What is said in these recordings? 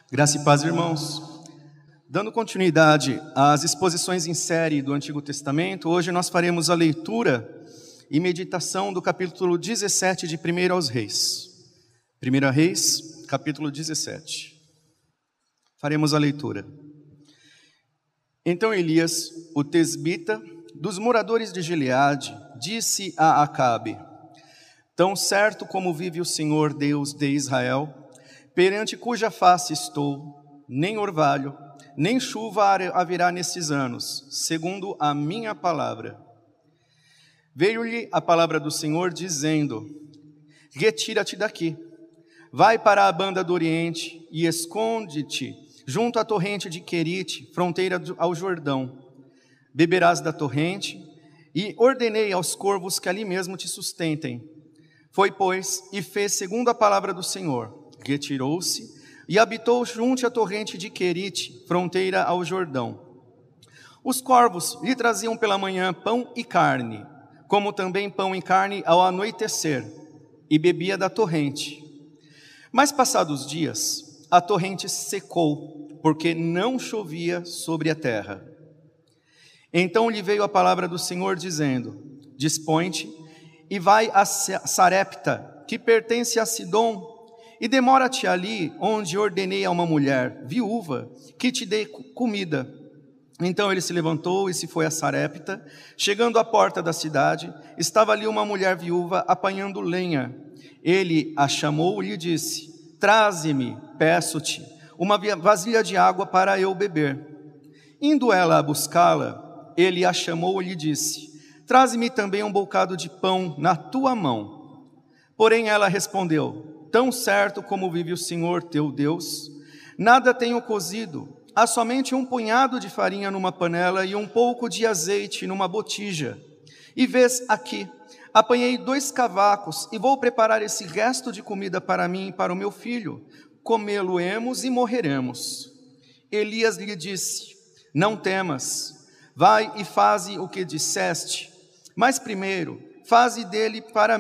Graça e paz, irmãos. Dando continuidade às exposições em série do Antigo Testamento, hoje nós faremos a leitura e meditação do capítulo 17 de 1 aos Reis. 1 Reis, capítulo 17. Faremos a leitura. Então Elias, o tesbita, dos moradores de Gileade, disse a Acabe: Tão certo como vive o Senhor Deus de Israel, perante cuja face estou, nem orvalho, nem chuva haverá nestes anos, segundo a minha palavra. Veio-lhe a palavra do Senhor, dizendo: Retira-te daqui, vai para a banda do Oriente e esconde-te junto à torrente de Querite, fronteira ao Jordão. Beberás da torrente, e ordenei aos corvos que ali mesmo te sustentem. Foi, pois, e fez segundo a palavra do Senhor. Retirou-se e habitou junto à torrente de Querite, fronteira ao Jordão. Os corvos lhe traziam pela manhã pão e carne, como também pão e carne ao anoitecer, e bebia da torrente. Mas passados dias, a torrente secou, porque não chovia sobre a terra. Então lhe veio a palavra do Senhor, dizendo: Dispõe-te e vai a Sarepta, que pertence a Sidom, e demora-te ali, onde ordenei a uma mulher viúva que te dê comida. Então ele se levantou e se foi a Sarepta. Chegando à porta da cidade, estava ali uma mulher viúva apanhando lenha. Ele a chamou e lhe disse: Traze-me, peço-te, uma vasilha de água para eu beber. Indo ela a buscá-la, ele a chamou e lhe disse: Traze-me também um bocado de pão na tua mão. Porém ela respondeu: Tão certo como vive o Senhor teu Deus, nada tenho cozido, há somente um punhado de farinha numa panela e um pouco de azeite numa botija. E vês aqui, apanhei 2 cavacos e vou preparar esse resto de comida para mim e para o meu filho. Comê-lo-emos e morreremos. Elias lhe disse: Não temas, vai e faze o que disseste, mas primeiro faze dele para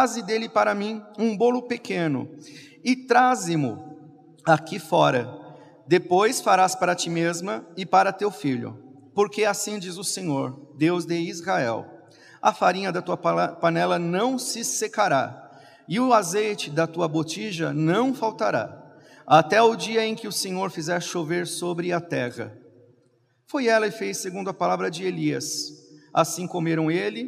mim um bolo pequeno e traze-mo aqui fora. Depois farás para ti mesma e para teu filho, porque assim diz o Senhor, Deus de Israel: a farinha da tua panela não se secará, e o azeite da tua botija não faltará, até o dia em que o Senhor fizer chover sobre a terra. Foi ela e fez segundo a palavra de Elias. Assim comeram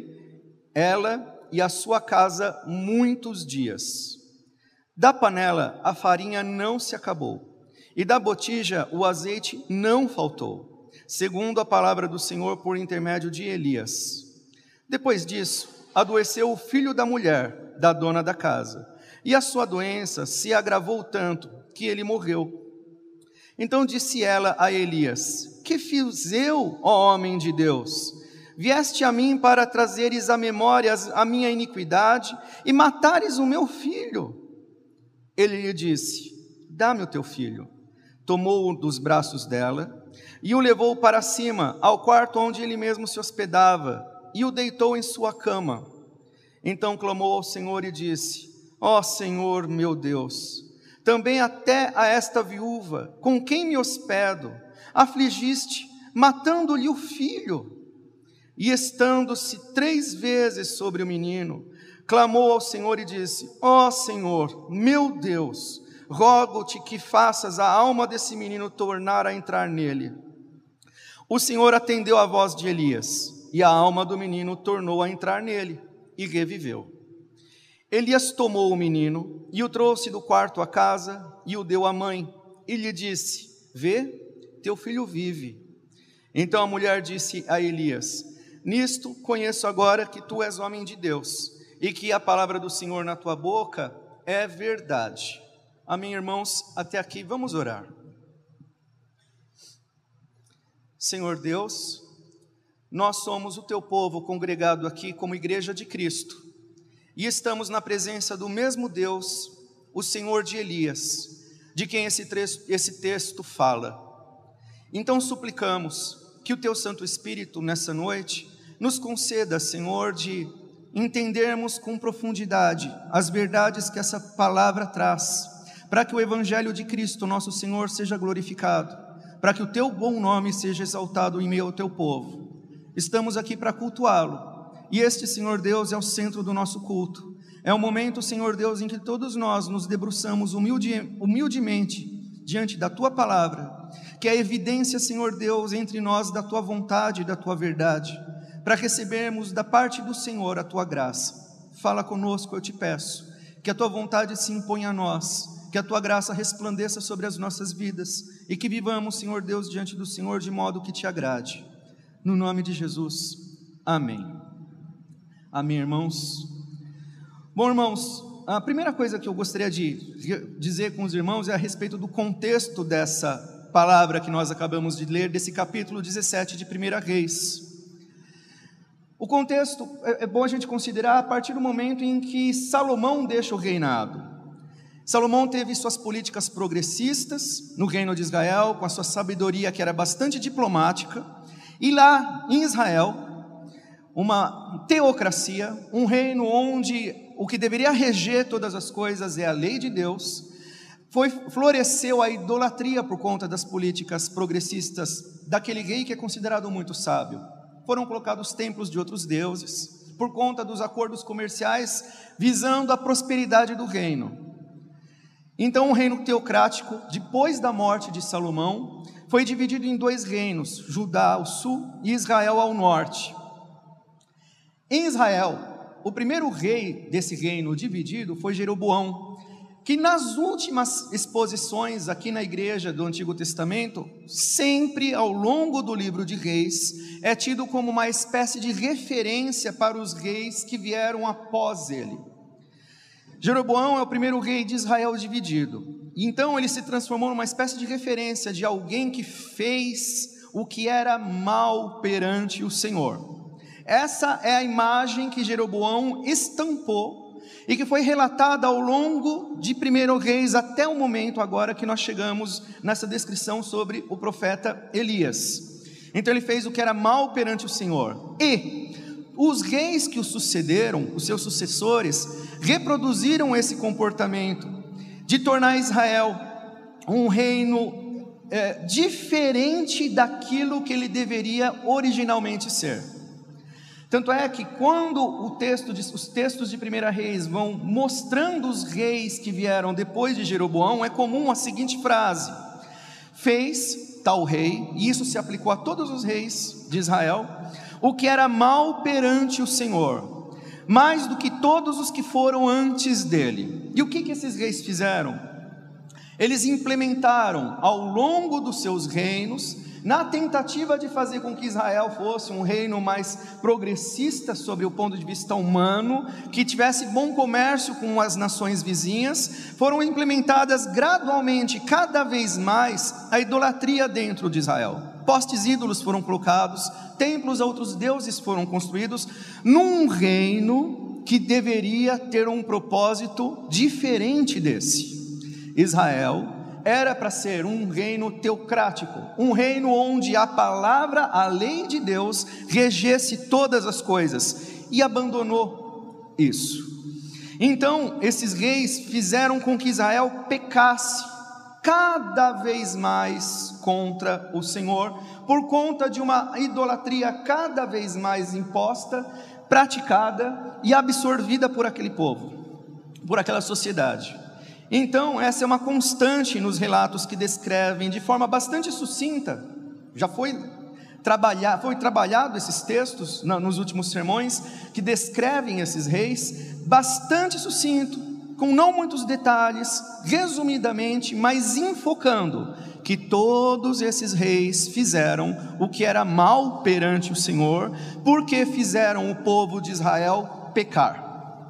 ela e a sua casa muitos dias. Da panela a farinha não se acabou, e da botija o azeite não faltou, segundo a palavra do Senhor por intermédio de Elias. Depois disso, adoeceu o filho da mulher, da dona da casa, e a sua doença se agravou tanto que ele morreu. Então disse ela a Elias: Que fiz eu, ó homem de Deus? Vieste a mim para trazeres à memória a minha iniquidade e matares o meu filho. Ele lhe disse: Dá-me o teu filho. Tomou-o dos braços dela e o levou para cima, ao quarto onde ele mesmo se hospedava, e o deitou em sua cama. Então clamou ao Senhor e disse: Ó Senhor meu Deus, também até a esta viúva, com quem me hospedo, afligiste, matando-lhe o filho. E estando-se 3 vezes sobre o menino, clamou ao Senhor e disse: Ó Senhor, meu Deus, rogo-te que faças a alma desse menino tornar a entrar nele. O Senhor atendeu a voz de Elias, e a alma do menino tornou a entrar nele, e reviveu. Elias tomou o menino, e o trouxe do quarto à casa, e o deu à mãe, e lhe disse: Vê, teu filho vive. Então a mulher disse a Elias: Nisto conheço agora que tu és homem de Deus, e que a palavra do Senhor na tua boca é verdade. Amém, irmãos? Até aqui, vamos orar. Senhor Deus, nós somos o teu povo congregado aqui como igreja de Cristo, e estamos na presença do mesmo Deus, o Senhor de Elias, de quem esse texto fala. Então suplicamos que o teu Santo Espírito nessa noite nos conceda, Senhor, de entendermos com profundidade as verdades que essa palavra traz, para que o evangelho de Cristo, nosso Senhor, seja glorificado, para que o teu bom nome seja exaltado em meio ao teu povo. Estamos aqui para cultuá-lo, e este, Senhor Deus, é o centro do nosso culto. É o momento, Senhor Deus, em que todos nós nos debruçamos humildemente diante da tua palavra, que é a evidência, Senhor Deus, entre nós da tua vontade e da tua verdade, para recebermos da parte do Senhor a tua graça. Fala conosco, eu te peço, que a tua vontade se imponha a nós, que a tua graça resplandeça sobre as nossas vidas e que vivamos, Senhor Deus, diante do Senhor de modo que te agrade. No nome de Jesus, amém. Amém, irmãos. Bom, irmãos, a primeira coisa que eu gostaria de dizer com os irmãos é a respeito do contexto dessa palavra que nós acabamos de ler, desse capítulo 17 de 1 Reis. O contexto é bom a gente considerar a partir do momento em que Salomão deixa o reinado. Salomão teve suas políticas progressistas no reino de Israel, com a sua sabedoria que era bastante diplomática, e lá em Israel, uma teocracia, um reino onde o que deveria reger todas as coisas é a lei de Deus, floresceu a idolatria por conta das políticas progressistas daquele rei que é considerado muito sábio. Foram colocados templos de outros deuses, por conta dos acordos comerciais, visando a prosperidade do reino. Então o reino teocrático, depois da morte de Salomão, foi dividido em dois reinos, Judá ao sul e Israel ao norte. Em Israel, o primeiro rei desse reino dividido foi Jeroboão, que nas últimas exposições aqui na igreja do Antigo Testamento, sempre ao longo do livro de Reis, é tido como uma espécie de referência para os reis que vieram após ele. Jeroboão é o primeiro rei de Israel dividido, então ele se transformou numa espécie de referência de alguém que fez o que era mal perante o Senhor. Essa é a imagem que Jeroboão estampou e que foi relatada ao longo de 1 Reis até o momento agora que nós chegamos nessa descrição sobre o profeta Elias. Então ele fez o que era mal perante o Senhor, e os reis que o sucederam, os seus sucessores, reproduziram esse comportamento de tornar Israel um reino diferente daquilo que ele deveria originalmente ser. Tanto é que quando os textos de 1 Reis vão mostrando os reis que vieram depois de Jeroboão, é comum a seguinte frase: fez tal rei, e isso se aplicou a todos os reis de Israel, o que era mal perante o Senhor, mais do que todos os que foram antes dele. E o que esses reis fizeram? Eles implementaram ao longo dos seus reinos, na tentativa de fazer com que Israel fosse um reino mais progressista sob o ponto de vista humano, que tivesse bom comércio com as nações vizinhas, foram implementadas gradualmente, cada vez mais, a idolatria dentro de Israel. Postes ídolos foram colocados, templos a outros deuses foram construídos, num reino que deveria ter um propósito diferente desse. Israel era para ser um reino teocrático, um reino onde a palavra, a lei de Deus, regesse todas as coisas, e abandonou isso. Então esses reis fizeram com que Israel pecasse cada vez mais contra o Senhor, por conta de uma idolatria cada vez mais imposta, praticada e absorvida por aquele povo, por aquela sociedade. Então essa é uma constante nos relatos que descrevem de forma bastante sucinta. Já foi trabalhado esses textos nos últimos sermões, que descrevem esses reis, bastante sucinto, com não muitos detalhes, resumidamente, mas enfocando que todos esses reis fizeram o que era mal perante o Senhor, porque fizeram o povo de Israel pecar.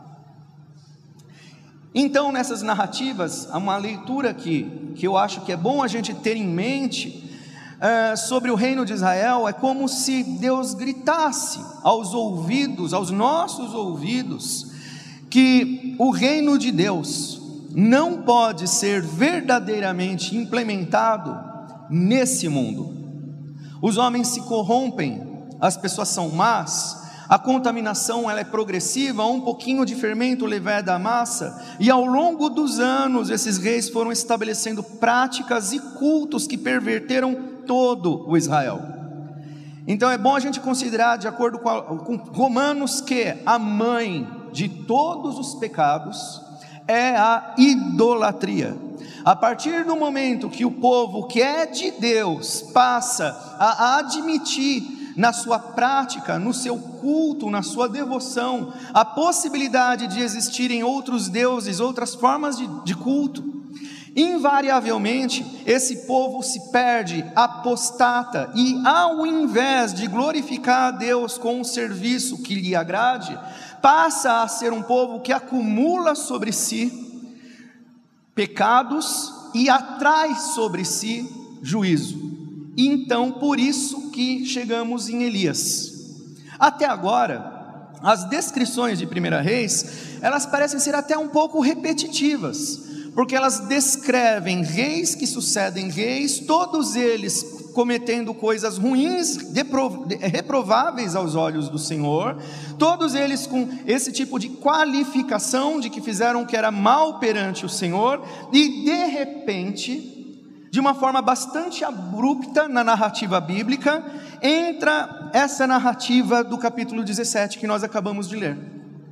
Então nessas narrativas, há uma leitura que eu acho que é bom a gente ter em mente, sobre o reino de Israel. É como se Deus gritasse aos ouvidos, aos nossos ouvidos, que o reino de Deus não pode ser verdadeiramente implementado nesse mundo. Os homens se corrompem, as pessoas são más, A contaminação ela é progressiva, um pouquinho de fermento leveda a massa, e ao longo dos anos esses reis foram estabelecendo práticas e cultos que perverteram todo o Israel. Então é bom a gente considerar, de acordo com Romanos, que a mãe de todos os pecados é a idolatria. A partir do momento que o povo que é de Deus passa a admitir na sua prática, no seu culto, na sua devoção, a possibilidade de existirem outros deuses, outras formas de culto, invariavelmente esse povo se perde, apostata, e ao invés de glorificar a Deus com um serviço que lhe agrade, passa a ser um povo que acumula sobre si pecados e atrai sobre si juízo. Então, por isso que chegamos em Elias. Até agora, as descrições de 1 Reis, elas parecem ser até um pouco repetitivas, porque elas descrevem reis que sucedem reis, todos eles cometendo coisas ruins, reprováveis aos olhos do Senhor, todos eles com esse tipo de qualificação de que fizeram o que era mal perante o Senhor, e de repente, de uma forma bastante abrupta na narrativa bíblica, entra essa narrativa do capítulo 17 que nós acabamos de ler.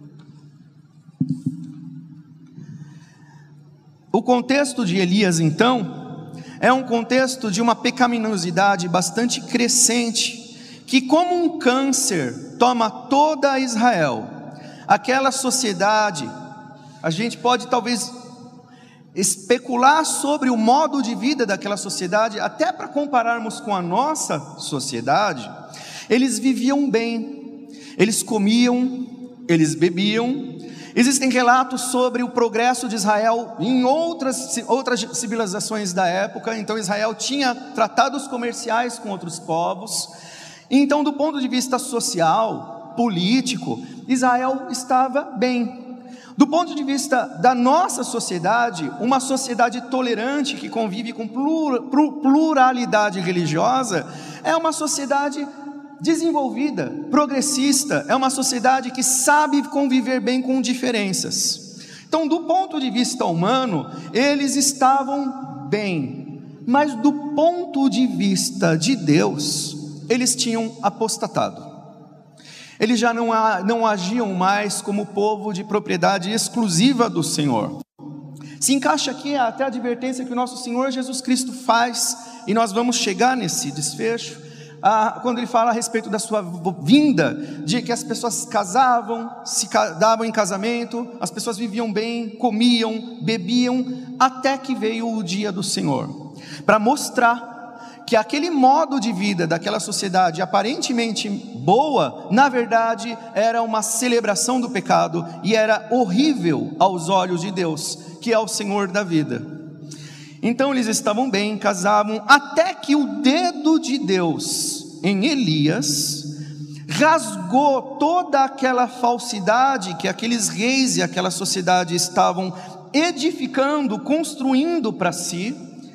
O contexto de Elias, então, é um contexto de uma pecaminosidade bastante crescente, que como um câncer toma toda Israel. Aquela sociedade, a gente pode talvez especular sobre o modo de vida daquela sociedade, até para compararmos com a nossa sociedade. Eles viviam bem, eles comiam, eles bebiam. Existem relatos sobre o progresso de Israel em outras civilizações da época. Então Israel tinha tratados comerciais com outros povos. Então, do ponto de vista social, político, Israel estava bem. Do ponto de vista da nossa sociedade, uma sociedade tolerante que convive com pluralidade religiosa, é uma sociedade desenvolvida, progressista, é uma sociedade que sabe conviver bem com diferenças. Então, do ponto de vista humano, eles estavam bem, mas do ponto de vista de Deus, eles tinham apostatado. Eles já não agiam mais como povo de propriedade exclusiva do Senhor. Se encaixa aqui até a advertência que o nosso Senhor Jesus Cristo faz, e nós vamos chegar nesse desfecho, quando ele fala a respeito da sua vinda, de que as pessoas casavam, se davam em casamento, as pessoas viviam bem, comiam, bebiam, até que veio o dia do Senhor, para mostrar que aquele modo de vida daquela sociedade aparentemente boa, na verdade era uma celebração do pecado, e era horrível aos olhos de Deus, que é o Senhor da vida. Então eles estavam bem, casavam, até que o dedo de Deus em Elias rasgou toda aquela falsidade que aqueles reis e aquela sociedade estavam edificando, construindo para si.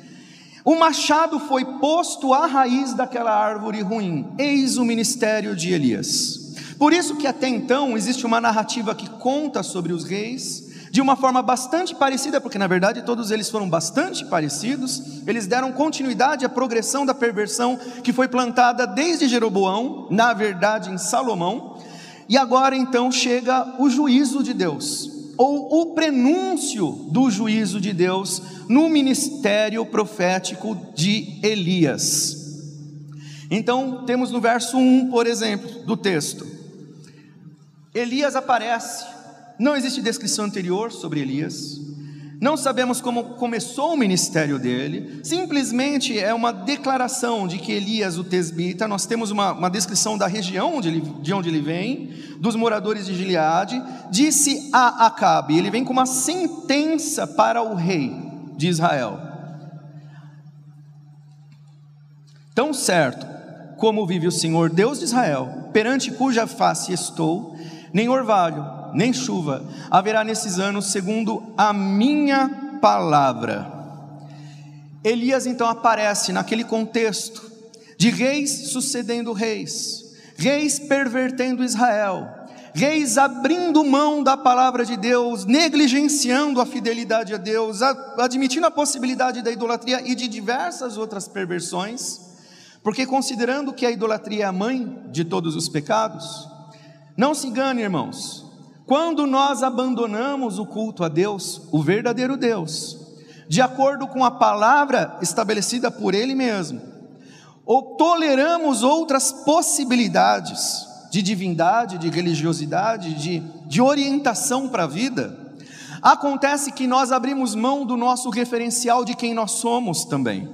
O machado foi posto à raiz daquela árvore ruim. Eis o ministério de Elias. Por isso que até então existe uma narrativa que conta sobre os reis de uma forma bastante parecida, porque na verdade todos eles foram bastante parecidos. Eles deram continuidade à progressão da perversão que foi plantada desde Jeroboão, na verdade em Salomão. E agora então chega o juízo de Deus, ou o prenúncio do juízo de Deus no ministério profético de Elias. Então temos no verso 1, por exemplo, do texto, Elias aparece. Não existe descrição anterior sobre Elias, não sabemos como começou o ministério dele, simplesmente é uma declaração de que Elias, o tesbita, nós temos uma descrição da região de onde ele vem, dos moradores de Gileade, disse a Acabe, ele vem com uma sentença para o rei de Israel: tão certo como vive o Senhor Deus de Israel, perante cuja face estou, nem orvalho, nem chuva haverá nesses anos, segundo a minha palavra. Elias então aparece naquele contexto de reis sucedendo reis, reis pervertendo Israel, reis abrindo mão da palavra de Deus, negligenciando a fidelidade a Deus, admitindo a possibilidade da idolatria e de diversas outras perversões, porque considerando que a idolatria é a mãe de todos os pecados. Não se engane, irmãos, quando nós abandonamos o culto a Deus, o verdadeiro Deus, de acordo com a palavra estabelecida por Ele mesmo, ou toleramos outras possibilidades de divindade, de religiosidade, de orientação para a vida, acontece que nós abrimos mão do nosso referencial de quem nós somos também.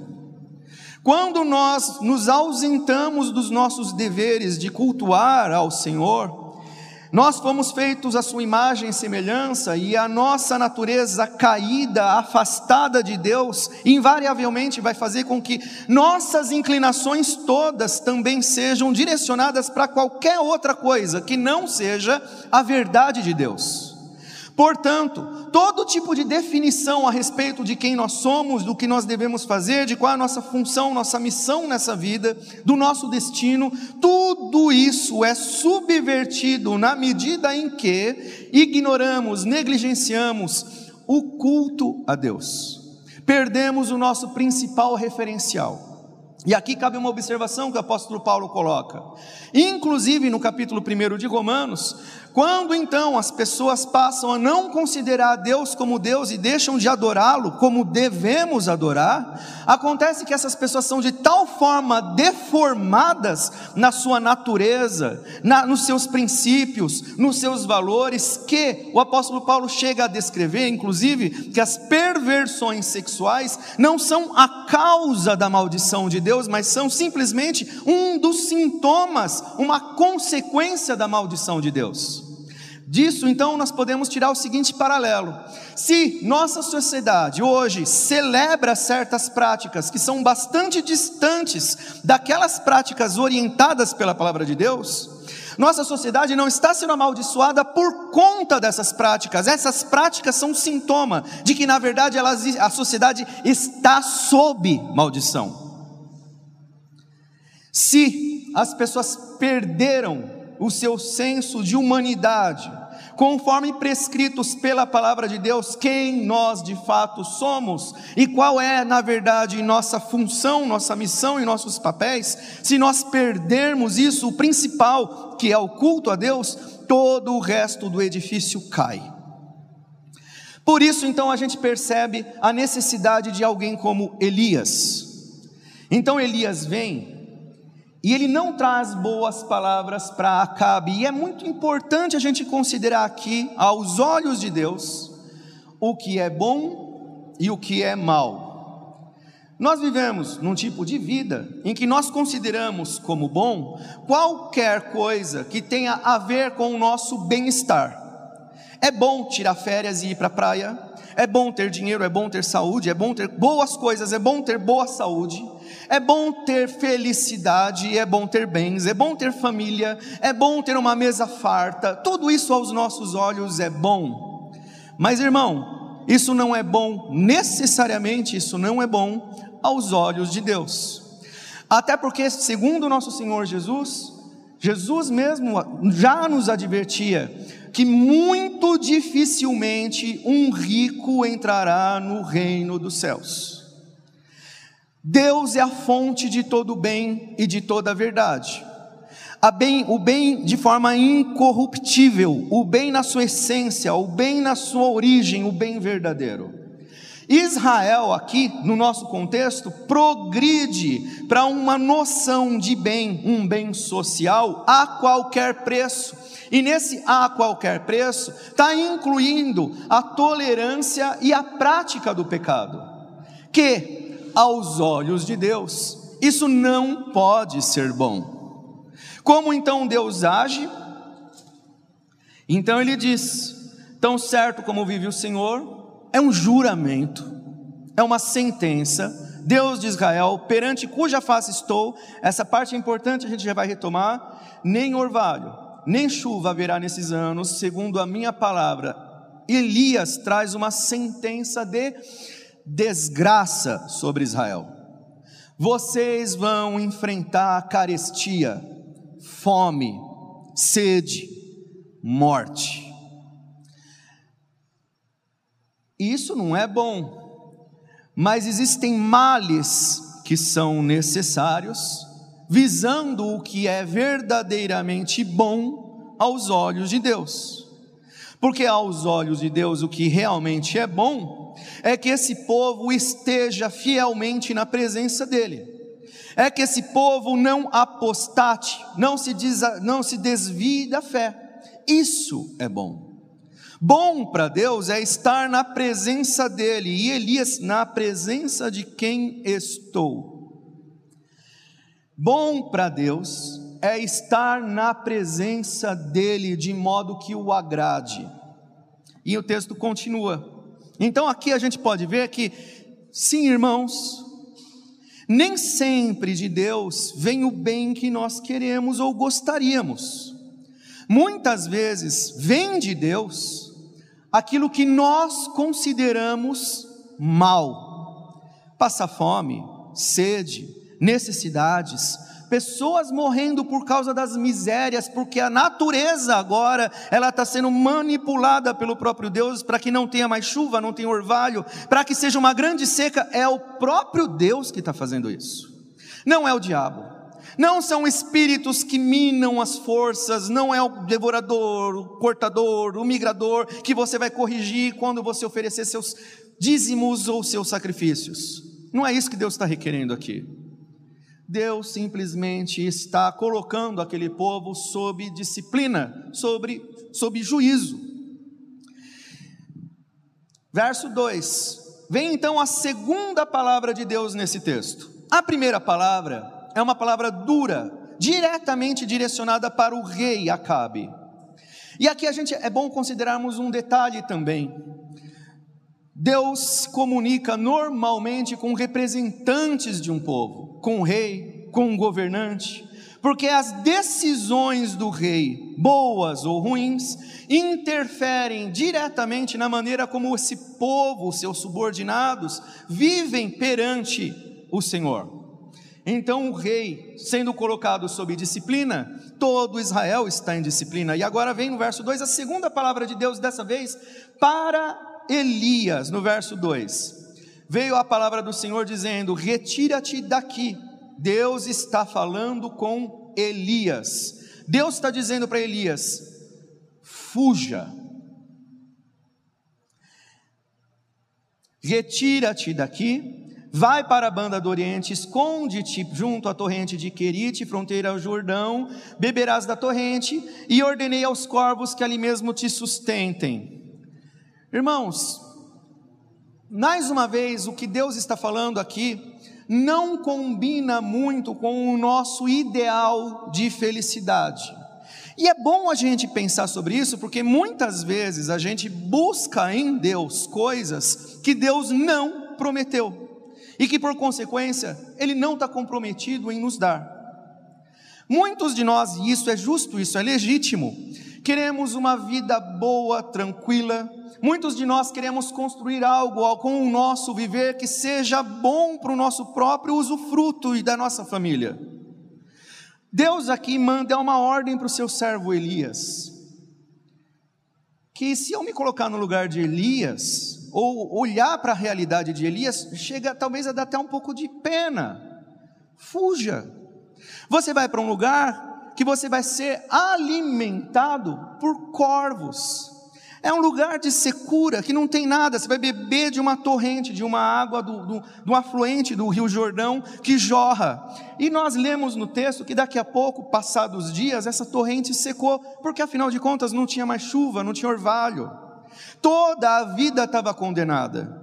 Quando nós nos ausentamos dos nossos deveres de cultuar ao Senhor, nós fomos feitos à sua imagem e semelhança, e a nossa natureza caída, afastada de Deus, invariavelmente vai fazer com que nossas inclinações todas também sejam direcionadas para qualquer outra coisa que não seja a verdade de Deus. Portanto, todo tipo de definição a respeito de quem nós somos, do que nós devemos fazer, de qual é a nossa função, nossa missão nessa vida, do nosso destino, tudo isso é subvertido na medida em que ignoramos, negligenciamos o culto a Deus. Perdemos o nosso principal referencial. E aqui cabe uma observação que o apóstolo Paulo coloca, inclusive no capítulo 1 de Romanos, quando então as pessoas passam a não considerar Deus como Deus e deixam de adorá-lo como devemos adorar, acontece que essas pessoas são de tal forma deformadas na sua natureza, nos seus princípios, nos seus valores, que o apóstolo Paulo chega a descrever, inclusive, que as perversões sexuais não são a causa da maldição de Deus, mas são simplesmente um dos sintomas, uma consequência da maldição de Deus. Disso então nós podemos tirar o seguinte paralelo: se nossa sociedade hoje celebra certas práticas que são bastante distantes daquelas práticas orientadas pela palavra de Deus, nossa sociedade não está sendo amaldiçoada por conta dessas práticas. Essas práticas são um sintoma de que na verdade a sociedade está sob maldição. Se as pessoas perderam o seu senso de humanidade, conforme prescritos pela palavra de Deus, quem nós de fato somos e qual é na verdade nossa função, nossa missão e nossos papéis, se nós perdermos isso, o principal, que é o culto a Deus, todo o resto do edifício cai. Por isso então a gente percebe a necessidade de alguém como Elias. Então Elias vem e ele não traz boas palavras para Acabe, e é muito importante a gente considerar aqui, aos olhos de Deus, o que é bom e o que é mal. Nós vivemos num tipo de vida em que nós consideramos como bom qualquer coisa que tenha a ver com o nosso bem-estar. É bom tirar férias e ir para a praia, é bom ter dinheiro, é bom ter saúde, é bom ter boas coisas, é bom ter boa saúde, é bom ter felicidade, é bom ter bens, é bom ter família, é bom ter uma mesa farta. Tudo isso aos nossos olhos é bom. Mas irmão, isso não é bom, necessariamente isso não é bom aos olhos de Deus. Até porque, segundo o nosso Senhor Jesus, Jesus mesmo já nos advertia que muito dificilmente um rico entrará no reino dos céus. Deus é a fonte de todo o bem e de toda a verdade. O bem de forma incorruptível, o bem na sua essência, o bem na sua origem, o bem verdadeiro. Israel aqui, no nosso contexto, progride para uma noção de bem, um bem social, a qualquer preço. E nesse a qualquer preço, está incluindo a tolerância e a prática do pecado, que, aos olhos de Deus, isso não pode ser bom. Como então Deus age? Então ele diz: tão certo como vive o Senhor, é um juramento, é uma sentença, Deus de Israel, perante cuja face estou. Essa parte é importante, a gente já vai retomar. Nem orvalho, nem chuva haverá nesses anos, segundo a minha palavra. Elias traz uma sentença de desgraça sobre Israel. Vocês vão enfrentar a carestia, fome, sede, morte. Isso não é bom, mas existem males que são necessários, visando o que é verdadeiramente bom aos olhos de Deus. Porque aos olhos de Deus o que realmente é bom é que esse povo esteja fielmente na presença dele. É que esse povo não apostate, não se desvie da fé. Isso é bom. Bom para Deus é estar na presença dele. E Elias, na presença de quem estou. Bom para Deus é estar na presença dele de modo que o agrade. E o texto continua. Então aqui a gente pode ver que, sim, irmãos, nem sempre de Deus vem o bem que nós queremos ou gostaríamos. Muitas vezes vem de Deus aquilo que nós consideramos mal. Passar fome, sede, necessidades, pessoas morrendo por causa das misérias, porque a natureza agora, ela está sendo manipulada pelo próprio Deus, para que não tenha mais chuva, não tenha orvalho, para que seja uma grande seca. É o próprio Deus que está fazendo isso, não é o diabo. Não são espíritos que minam as forças, não é o devorador, o cortador, o migrador, que você vai corrigir quando você oferecer seus dízimos ou seus sacrifícios. Não é isso que Deus está requerendo aqui. Deus simplesmente está colocando aquele povo sob disciplina, sob juízo. Verso 2, vem então a segunda palavra de Deus nesse texto. A primeira palavra é uma palavra dura, diretamente direcionada para o rei Acabe. E aqui é bom considerarmos um detalhe também. Deus comunica normalmente com representantes de um povo, com o rei, com o governante, porque as decisões do rei, boas ou ruins, interferem diretamente na maneira como esse povo, seus subordinados, vivem perante o Senhor. Então o rei, sendo colocado sob disciplina, todo Israel está em disciplina. E agora vem no verso 2 a segunda palavra de Deus, dessa vez para Elias. No verso 2, veio a palavra do Senhor dizendo: retira-te daqui. Deus está falando com Elias. Deus está dizendo para Elias: fuja, retira-te daqui. Vai para a banda do Oriente, esconde-te junto à torrente de Querite, fronteira ao Jordão, beberás da torrente, e ordenei aos corvos que ali mesmo te sustentem. Irmãos, mais uma vez, o que Deus está falando aqui não combina muito com o nosso ideal de felicidade. E é bom a gente pensar sobre isso, porque muitas vezes a gente busca em Deus coisas que Deus não prometeu, e que por consequência Ele não está comprometido em nos dar. Muitos de nós, e isso é justo, isso é legítimo, queremos uma vida boa, tranquila. Muitos de nós queremos construir algo com o nosso viver que seja bom para o nosso próprio usufruto e da nossa família. Deus aqui manda uma ordem para o seu servo Elias, que se eu me colocar no lugar de Elias, ou olhar para a realidade de Elias, chega talvez a dar até um pouco de pena. Fuja. Você vai para um lugar que você vai ser alimentado por corvos. É um lugar de secura, que não tem nada. Você vai beber de uma torrente, de uma água do afluente do rio Jordão, que jorra. E nós lemos no texto que daqui a pouco, passados dias, essa torrente secou, porque afinal de contas não tinha mais chuva, não tinha orvalho. Toda a vida estava condenada.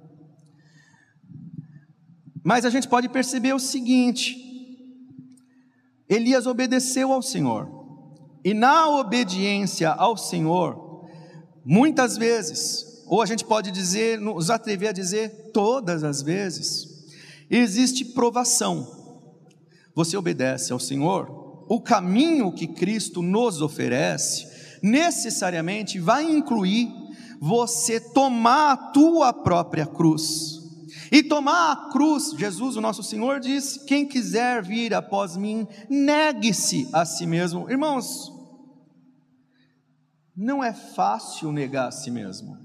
Mas a gente pode perceber o seguinte: Elias obedeceu ao Senhor, e na obediência ao Senhor, muitas vezes, ou a gente pode dizer, nos atrever a dizer todas as vezes, existe provação. Você obedece ao Senhor, o caminho que Cristo nos oferece necessariamente vai incluir você tomar a tua própria cruz. e tomar a cruz. Jesus, o nosso Senhor, diz: quem quiser vir após mim, negue-se a si mesmo. Irmãos, não é fácil negar a si mesmo.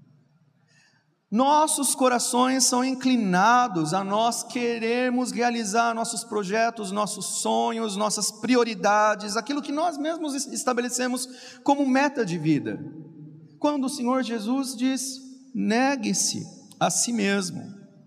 Nossos corações são inclinados a nós querermos realizar nossos projetos, nossos sonhos, nossas prioridades, aquilo que nós mesmos estabelecemos como meta de vida. Quando o Senhor Jesus diz: negue-se a si mesmo,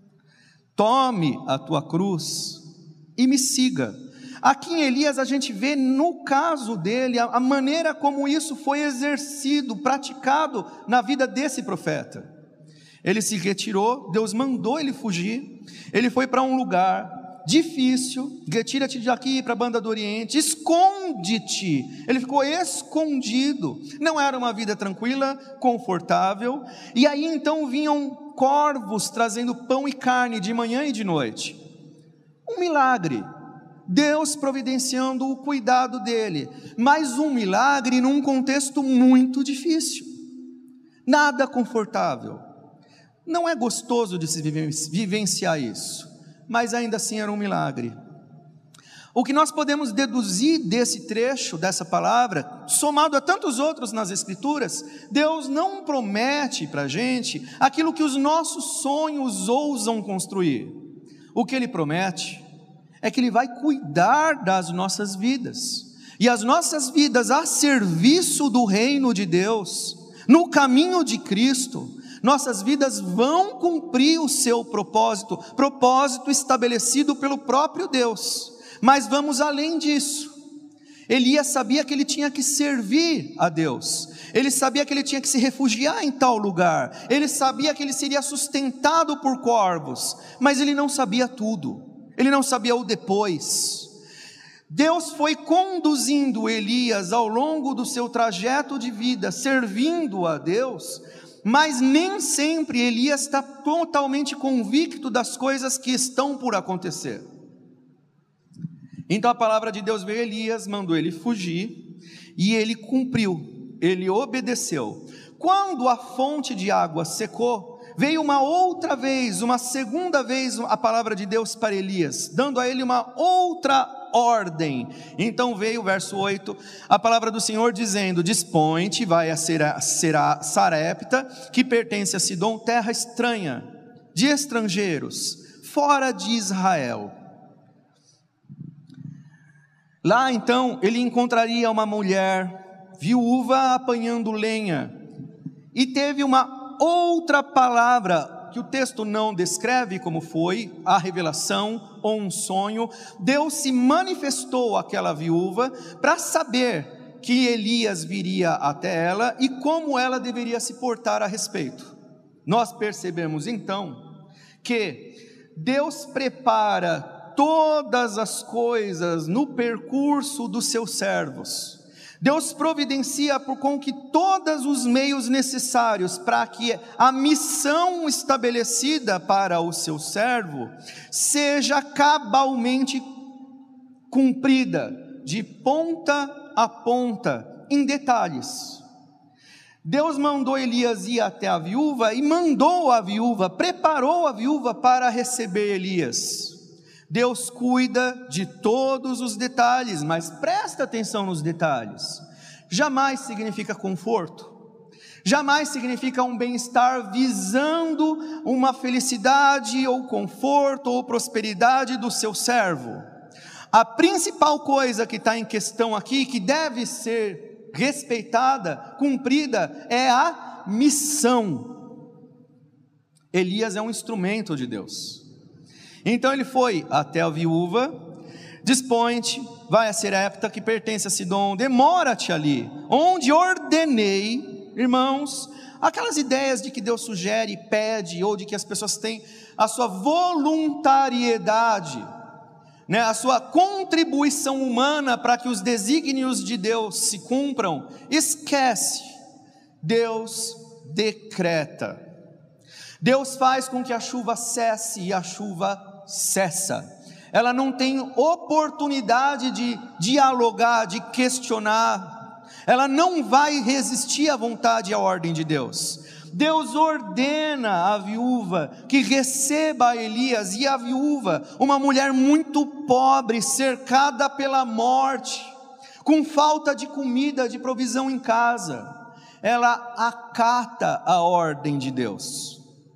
tome a tua cruz e me siga. Aqui em Elias a gente vê, no caso dele, a maneira como isso foi exercido, praticado na vida desse profeta. Ele se retirou, Deus mandou ele fugir, ele foi para um lugar difícil: retira-te daqui para a banda do Oriente, esconde-te. Ele ficou escondido, não era uma vida tranquila, confortável, e aí então vinham corvos trazendo pão e carne de manhã e de noite. Um milagre, Deus providenciando o cuidado dele, mas um milagre num contexto muito difícil, nada confortável. Não é gostoso de se vivenciar isso, mas ainda assim era um milagre. O que nós podemos deduzir desse trecho, dessa palavra, somado a tantos outros nas Escrituras, Deus não promete para a gente aquilo que os nossos sonhos ousam construir. O que Ele promete é que Ele vai cuidar das nossas vidas, e as nossas vidas a serviço do reino de Deus, no caminho de Cristo, nossas vidas vão cumprir o seu propósito estabelecido pelo próprio Deus. Mas vamos além disso. Elias sabia que ele tinha que servir a Deus, ele sabia que ele tinha que se refugiar em tal lugar, ele sabia que ele seria sustentado por corvos, mas ele não sabia tudo, ele não sabia o depois. Deus foi conduzindo Elias ao longo do seu trajeto de vida, servindo a Deus, mas nem sempre Elias está totalmente convicto das coisas que estão por acontecer. Então a palavra de Deus veio a Elias, mandou ele fugir, e ele cumpriu, ele obedeceu. Quando a fonte de água secou, veio uma outra vez, uma segunda vez a palavra de Deus para Elias, dando a ele uma outra ordem. Então veio o verso 8, a palavra do Senhor dizendo: dispõe-te, vai a Sarepta, que pertence a Sidom, terra estranha, de estrangeiros, fora de Israel. Lá então ele encontraria uma mulher viúva apanhando lenha, e teve uma outra palavra que o texto não descreve como foi, a revelação ou um sonho. Deus se manifestou àquela viúva para saber que Elias viria até ela e como ela deveria se portar a respeito. Nós percebemos então que Deus prepara todas as coisas no percurso dos seus servos. Deus providencia com que todos os meios necessários para que a missão estabelecida para o seu servo seja cabalmente cumprida, de ponta a ponta, em detalhes. Deus mandou Elias ir até a viúva e mandou a viúva, preparou a viúva para receber Elias. Deus cuida de todos os detalhes, mas presta atenção nos detalhes. Jamais significa conforto, jamais significa um bem-estar visando uma felicidade ou conforto ou prosperidade do seu servo. A principal coisa que está em questão aqui, que deve ser respeitada, cumprida, é a missão. Elias é um instrumento de Deus. Então ele foi até a viúva: dispõe-te, vai a Sarepta, que pertence a Sidom, demora-te ali, onde ordenei. Irmãos, aquelas ideias de que Deus sugere, pede, ou de que as pessoas têm a sua voluntariedade, né, a sua contribuição humana para que os desígnios de Deus se cumpram, esquece. Deus decreta. Deus faz com que a chuva cesse, e a chuva cessa. Ela não tem oportunidade de dialogar, de questionar. Ela não vai resistir à vontade e à ordem de Deus. Deus ordena à viúva que receba a Elias, e a viúva, uma mulher muito pobre, cercada pela morte, com falta de comida, de provisão em casa, ela acata a ordem de Deus.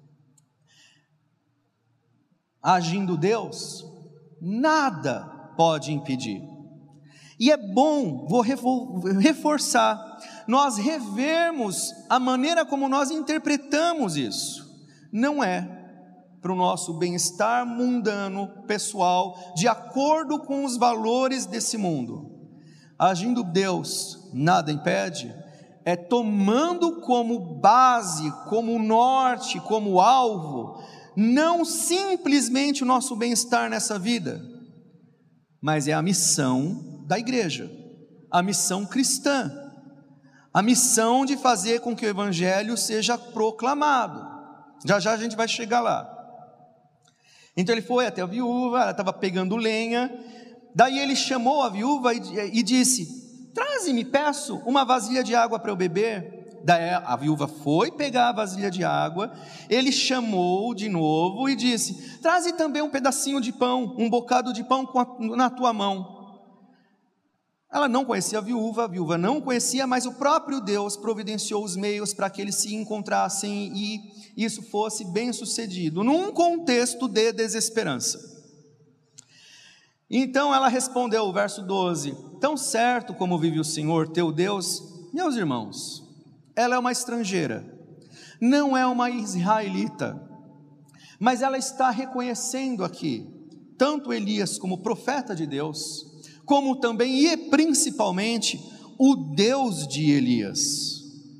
Agindo Deus, nada pode impedir. E é bom, vou reforçar, nós revermos a maneira como nós interpretamos isso. Não é para o nosso bem-estar mundano, pessoal, de acordo com os valores desse mundo. Agindo Deus, nada impede, é tomando como base, como norte, como alvo, não simplesmente o nosso bem-estar nessa vida, mas é a missão da igreja, a missão cristã, a missão de fazer com que o evangelho seja proclamado. Já já a gente vai chegar lá. Então ele foi até a viúva, ela estava pegando lenha, daí ele chamou a viúva e disse: traze-me, peço, uma vasilha de água para eu beber. Daí a viúva foi pegar a vasilha de água, ele chamou de novo e disse: traze também um pedacinho de pão, um bocado de pão na tua mão. Ela não conhecia a viúva não conhecia, mas o próprio Deus providenciou os meios para que eles se encontrassem e isso fosse bem sucedido, num contexto de desesperança. Então ela respondeu, o verso 12: tão certo como vive o Senhor teu Deus, meus irmãos, ela é uma estrangeira, não é uma israelita, mas ela está reconhecendo aqui, tanto Elias como profeta de Deus, como também e principalmente o Deus de Elias.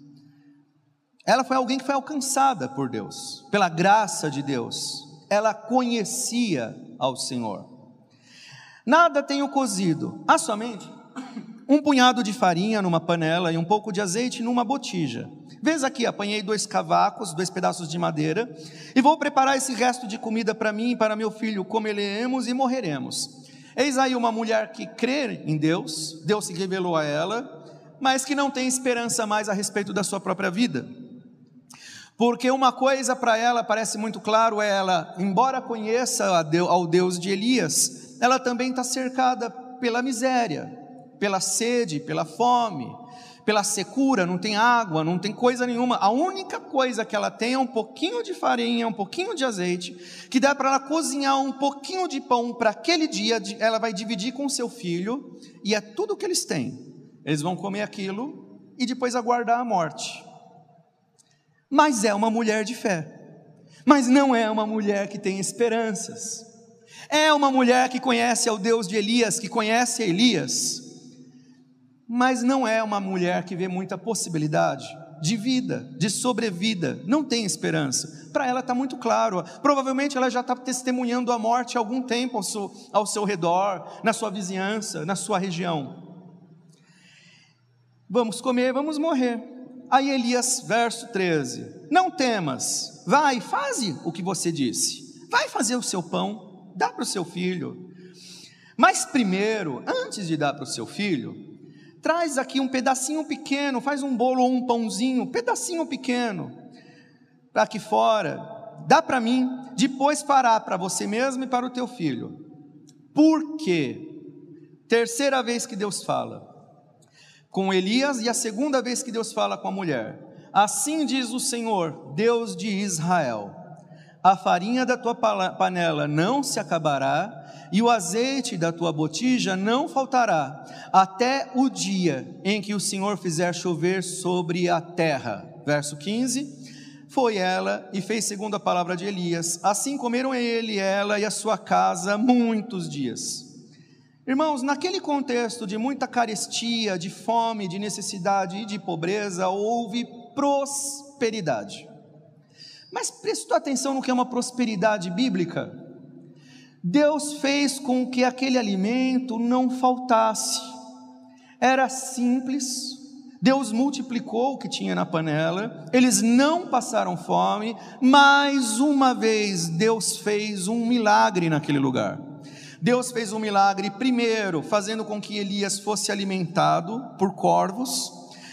Ela foi alguém que foi alcançada por Deus, pela graça de Deus, ela conhecia ao Senhor. Nada tenho cozido, há somente um punhado de farinha numa panela e um pouco de azeite numa botija. Vês aqui, apanhei 2 cavacos, 2 pedaços de madeira, e vou preparar esse resto de comida para mim e para meu filho, comeremos e morreremos. Eis aí uma mulher que crê em Deus, Deus se revelou a ela, mas que não tem esperança mais a respeito da sua própria vida. Porque uma coisa para ela parece muito claro, é ela, embora conheça ao Deus de Elias, ela também está cercada pela miséria, pela sede, pela fome, pela secura, não tem água, não tem coisa nenhuma. A única coisa que ela tem é um pouquinho de farinha, um pouquinho de azeite, que dá para ela cozinhar um pouquinho de pão para aquele dia, ela vai dividir com seu filho, e é tudo que eles têm. Eles vão comer aquilo e depois aguardar a morte. Mas é uma mulher de fé, mas não é uma mulher que tem esperanças. É uma mulher que conhece ao Deus de Elias, que conhece a Elias, mas não é uma mulher que vê muita possibilidade de vida, de sobrevida, não tem esperança. Para ela está muito claro, provavelmente ela já está testemunhando a morte há algum tempo ao seu redor, na sua vizinhança, na sua região. Vamos comer, vamos morrer. Aí Elias, verso 13: não temas, vai, faze o que você disse, vai fazer o seu pão, dá para o seu filho, mas primeiro, antes de dar para o seu filho, traz aqui um pedacinho pequeno, faz um bolo ou um pãozinho, pedacinho pequeno, para aqui fora, dá para mim, depois fará para você mesmo e para o teu filho. Por quê? Terceira vez que Deus fala com Elias e a segunda vez que Deus fala com a mulher. Assim diz o Senhor, Deus de Israel: a farinha da tua panela não se acabará, e o azeite da tua botija não faltará, até o dia em que o Senhor fizer chover sobre a terra. Verso 15: foi ela e fez segundo a palavra de Elias, assim comeram ele, ela e a sua casa muitos dias. Irmãos, naquele contexto de muita carestia, de fome, de necessidade e de pobreza, houve prosperidade. Mas prestou atenção no que é uma prosperidade bíblica? Deus fez com que aquele alimento não faltasse, era simples, Deus multiplicou o que tinha na panela, eles não passaram fome. Mais uma vez Deus fez um milagre naquele lugar. Deus fez um milagre primeiro, fazendo com que Elias fosse alimentado por corvos,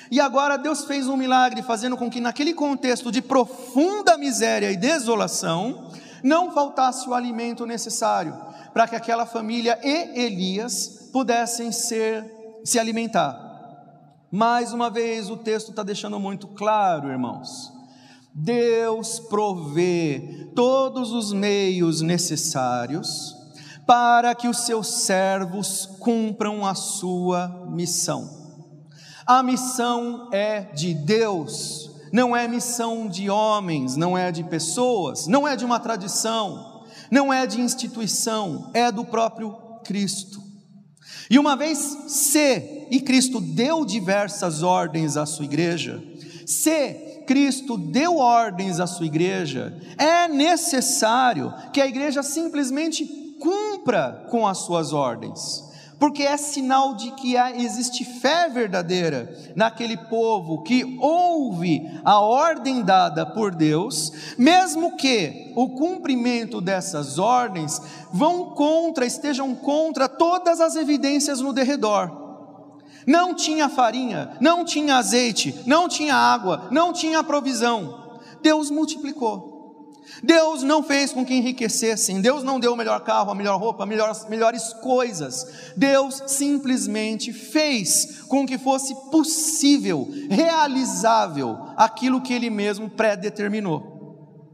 E agora Deus fez um milagre, fazendo com que naquele contexto de profunda miséria e desolação, não faltasse o alimento necessário, para que aquela família e Elias pudessem se alimentar. Mais uma vez o texto está deixando muito claro, irmãos, Deus provê todos os meios necessários para que os seus servos cumpram a sua missão. A missão é de Deus, não é missão de homens, não é de pessoas, não é de uma tradição, não é de instituição, é do próprio Cristo. E uma vez e Cristo deu diversas ordens à sua igreja, Cristo deu ordens à sua igreja, é necessário que a igreja simplesmente cumpra com as suas ordens, porque é sinal de que existe fé verdadeira naquele povo que ouve a ordem dada por Deus, mesmo que o cumprimento dessas ordens estejam contra todas as evidências no derredor. Não tinha farinha, não tinha azeite, não tinha água, não tinha provisão. Deus multiplicou. Deus não fez com que enriquecessem, Deus não deu o melhor carro, a melhor roupa, melhores coisas. Deus simplesmente fez com que fosse possível, realizável, aquilo que Ele mesmo predeterminou.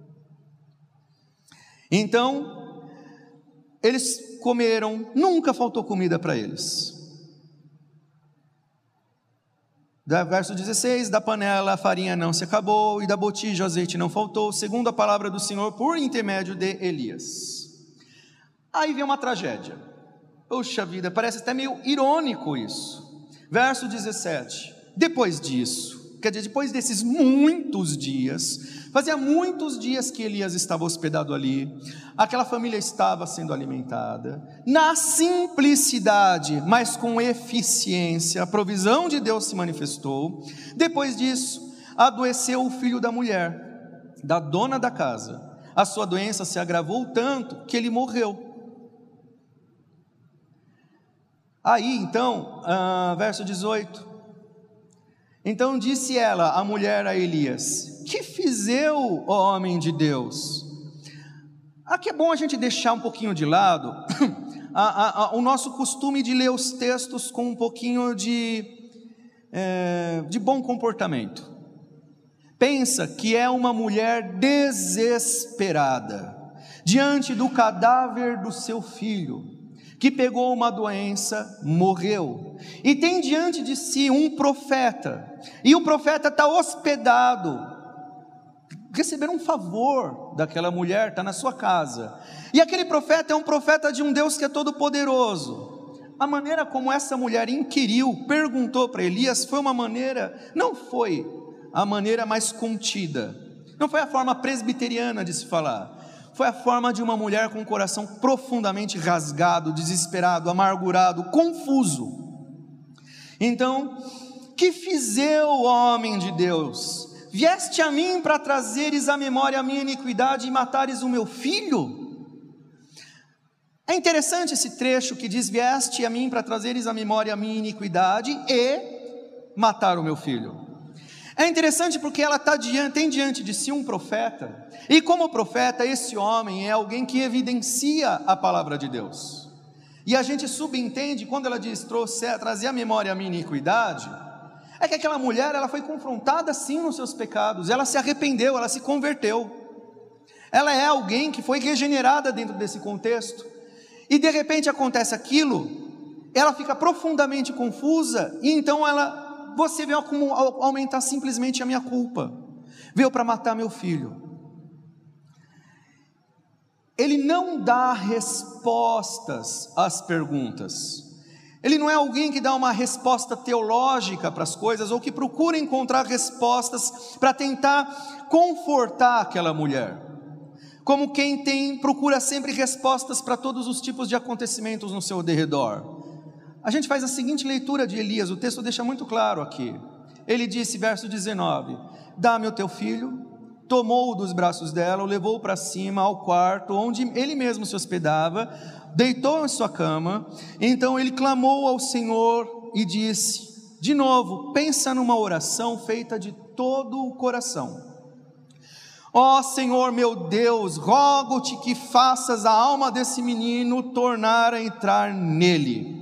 Então, eles comeram, nunca faltou comida para eles. Verso 16, da panela a farinha não se acabou, e da botija o azeite não faltou, segundo a palavra do Senhor, por intermédio de Elias. Aí vem uma tragédia. Poxa vida, parece até meio irônico isso. Verso 17, depois disso, quer dizer, depois desses muitos dias, fazia muitos dias que Elias estava hospedado ali, aquela família estava sendo alimentada, na simplicidade, mas com eficiência, a provisão de Deus se manifestou. Depois disso, adoeceu o filho da mulher, da dona da casa, a sua doença se agravou tanto que ele morreu. Aí então, verso 18, então disse ela, a mulher a Elias, que fiz eu, ó homem de Deus? Aqui é bom a gente deixar um pouquinho de lado o nosso costume de ler os textos com um pouquinho de bom comportamento. Pensa que é uma mulher desesperada, diante do cadáver do seu filho, que pegou uma doença, morreu, e tem diante de si um profeta, e o profeta está hospedado, receber um favor daquela mulher, está na sua casa, e aquele profeta é um profeta de um Deus que é todo poderoso. A maneira como essa mulher inquiriu, perguntou para Elias, foi uma maneira, não foi a maneira mais contida, não foi a forma presbiteriana de se falar, foi a forma de uma mulher com o coração profundamente rasgado, desesperado, amargurado, confuso. Então, que fiz eu, homem de Deus? Vieste a mim para trazeres à memória a minha iniquidade e matares o meu filho? É interessante esse trecho que diz, vieste a mim para trazeres à memória a minha iniquidade e matar o meu filho. É interessante porque ela tem diante de si um profeta, e como profeta, esse homem é alguém que evidencia a palavra de Deus, e a gente subentende, quando ela diz, trazer à memória a minha iniquidade, é que aquela mulher, ela foi confrontada sim nos seus pecados, ela se arrependeu, ela se converteu, ela é alguém que foi regenerada dentro desse contexto, e de repente acontece aquilo, ela fica profundamente confusa, e então você veio como aumentar simplesmente a minha culpa, veio para matar meu filho. Ele não dá respostas às perguntas, ele não é alguém que dá uma resposta teológica para as coisas, ou que procura encontrar respostas para tentar confortar aquela mulher, como quem procura sempre respostas para todos os tipos de acontecimentos no seu derredor. A gente faz a seguinte leitura de Elias, o texto deixa muito claro aqui. Ele disse, verso 19, dá-me o teu filho, tomou-o dos braços dela, o levou para cima ao quarto, onde ele mesmo se hospedava, deitou em sua cama, então ele clamou ao Senhor e disse, de novo, pensa numa oração feita de todo o coração. Ó Senhor meu Deus, rogo-te que faças a alma desse menino tornar a entrar nele.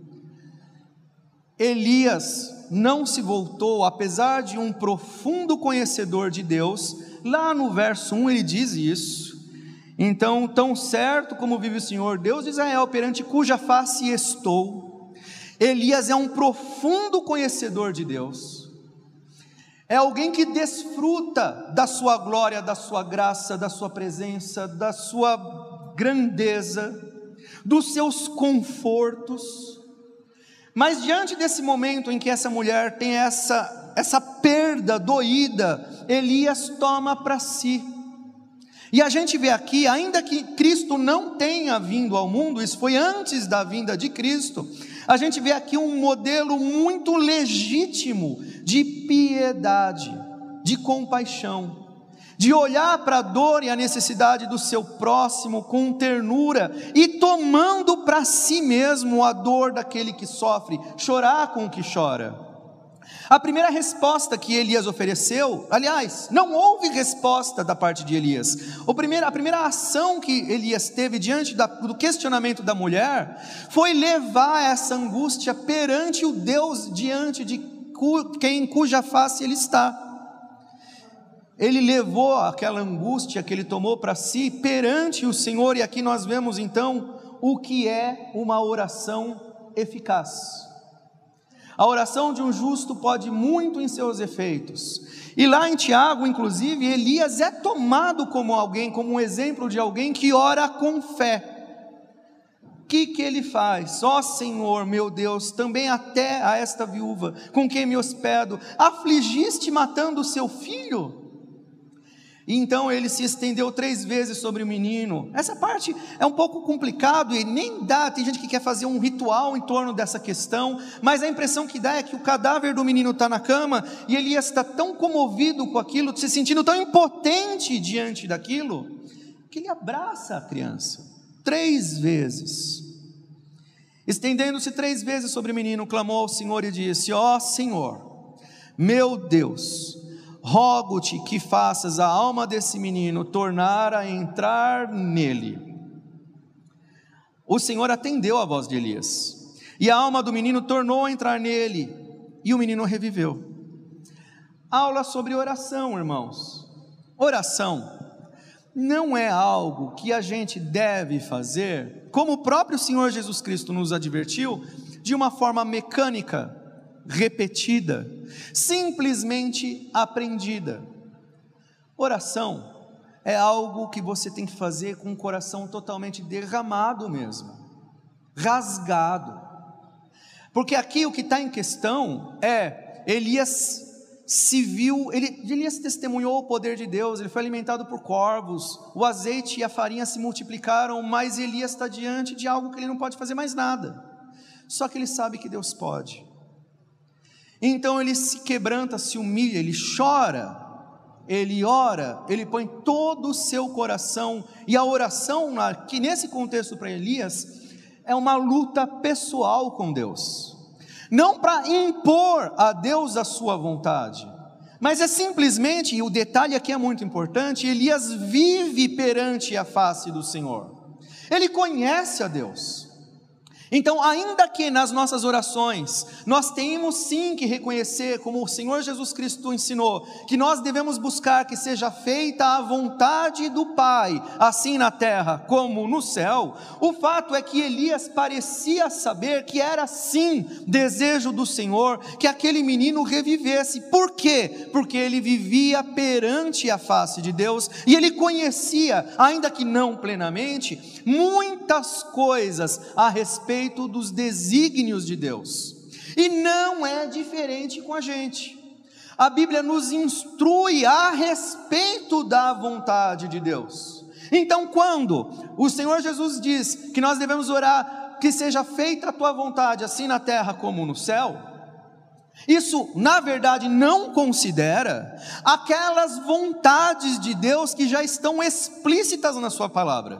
Elias não se voltou, apesar de um profundo conhecedor de Deus. Lá no verso 1 ele diz isso. Então, tão certo como vive o Senhor, Deus de Israel, perante cuja face estou. Elias é um profundo conhecedor de Deus. É alguém que desfruta da sua glória, da sua graça, da sua presença, da sua grandeza, dos seus confortos. Mas diante desse momento em que essa mulher tem essa perda doída, Elias toma para si. E a gente vê aqui, ainda que Cristo não tenha vindo ao mundo, isso foi antes da vinda de Cristo, a gente vê aqui um modelo muito legítimo de piedade, de compaixão, de olhar para a dor e a necessidade do seu próximo com ternura e tomando para si mesmo a dor daquele que sofre, chorar com o que chora. A primeira resposta que Elias ofereceu, aliás, não houve resposta da parte de Elias. A primeira ação que Elias teve diante do questionamento da mulher foi levar essa angústia perante o Deus diante de cuja face ele está. Ele levou aquela angústia que ele tomou para si perante o Senhor, e aqui nós vemos então o que é uma oração eficaz. A oração de um justo pode muito em seus efeitos. E lá em Tiago, inclusive, Elias é tomado como um exemplo de alguém que ora com fé. O que ele faz? Ó Senhor, meu Deus, também até a esta viúva, com quem me hospedo, afligiste matando o seu filho? E então ele se estendeu 3 vezes sobre o menino. Essa parte é um pouco complicado e nem dá, tem gente que quer fazer um ritual em torno dessa questão, mas a impressão que dá é que o cadáver do menino está na cama, e Elias está tão comovido com aquilo, se sentindo tão impotente diante daquilo, que ele abraça a criança 3 vezes. Estendendo-se 3 vezes sobre o menino, clamou ao Senhor e disse: ó Senhor, meu Deus, rogo-te que faças a alma desse menino tornar a entrar nele. O Senhor atendeu a voz de Elias, e a alma do menino tornou a entrar nele, e o menino reviveu. Aula sobre oração, irmãos. Oração não é algo que a gente deve fazer, como o próprio Senhor Jesus Cristo nos advertiu, de uma forma mecânica, repetida, simplesmente aprendida. Oração é algo que você tem que fazer com o coração totalmente derramado mesmo, rasgado, porque aqui o que está em questão é, Elias testemunhou o poder de Deus, ele foi alimentado por corvos, o azeite e a farinha se multiplicaram, mas Elias está diante de algo que ele não pode fazer mais nada, só que ele sabe que Deus pode. Então ele se quebranta, se humilha, ele chora, ele ora, ele põe todo o seu coração, e a oração, que nesse contexto para Elias, é uma luta pessoal com Deus, não para impor a Deus a sua vontade, mas é simplesmente, e o detalhe aqui é muito importante, Elias vive perante a face do Senhor, ele conhece a Deus. Então, ainda que nas nossas orações, nós temos sim que reconhecer, como o Senhor Jesus Cristo ensinou, que nós devemos buscar que seja feita a vontade do Pai, assim na terra como no céu, o fato é que Elias parecia saber que era sim desejo do Senhor, que aquele menino revivesse. Por quê? Porque ele vivia perante a face de Deus, e ele conhecia, ainda que não plenamente, muitas coisas a respeito dos desígnios de Deus, e não é diferente com a gente. A Bíblia nos instrui a respeito da vontade de Deus. Então, quando o Senhor Jesus diz que nós devemos orar, que seja feita a tua vontade, assim na terra como no céu, isso na verdade não considera aquelas vontades de Deus que já estão explícitas na sua palavra.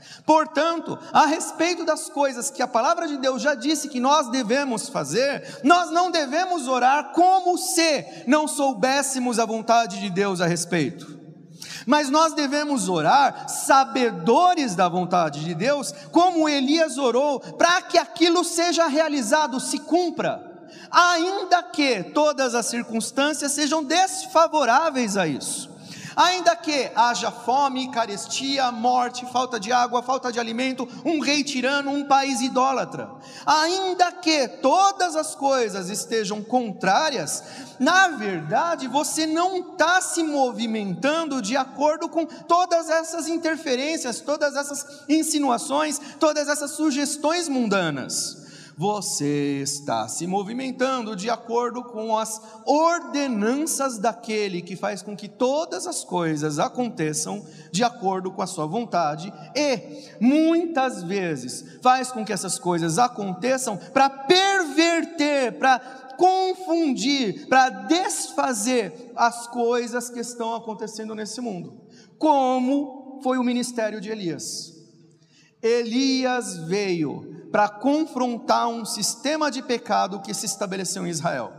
Portanto, a respeito das coisas que a palavra de Deus já disse que nós devemos fazer, nós não devemos orar como se não soubéssemos a vontade de Deus a respeito. Mas nós devemos orar sabedores da vontade de Deus, como Elias orou, para que aquilo seja realizado, se cumpra, ainda que todas as circunstâncias sejam desfavoráveis a isso. Ainda que haja fome, carestia, morte, falta de água, falta de alimento, um rei tirano, um país idólatra, ainda que todas as coisas estejam contrárias, na verdade você não está se movimentando de acordo com todas essas interferências, todas essas insinuações, todas essas sugestões mundanas. Você está se movimentando de acordo com as ordenanças daquele que faz com que todas as coisas aconteçam de acordo com a sua vontade, e muitas vezes faz com que essas coisas aconteçam para perverter, para confundir, para desfazer as coisas que estão acontecendo nesse mundo, como foi o ministério de Elias. Elias veio para confrontar um sistema de pecado que se estabeleceu em Israel.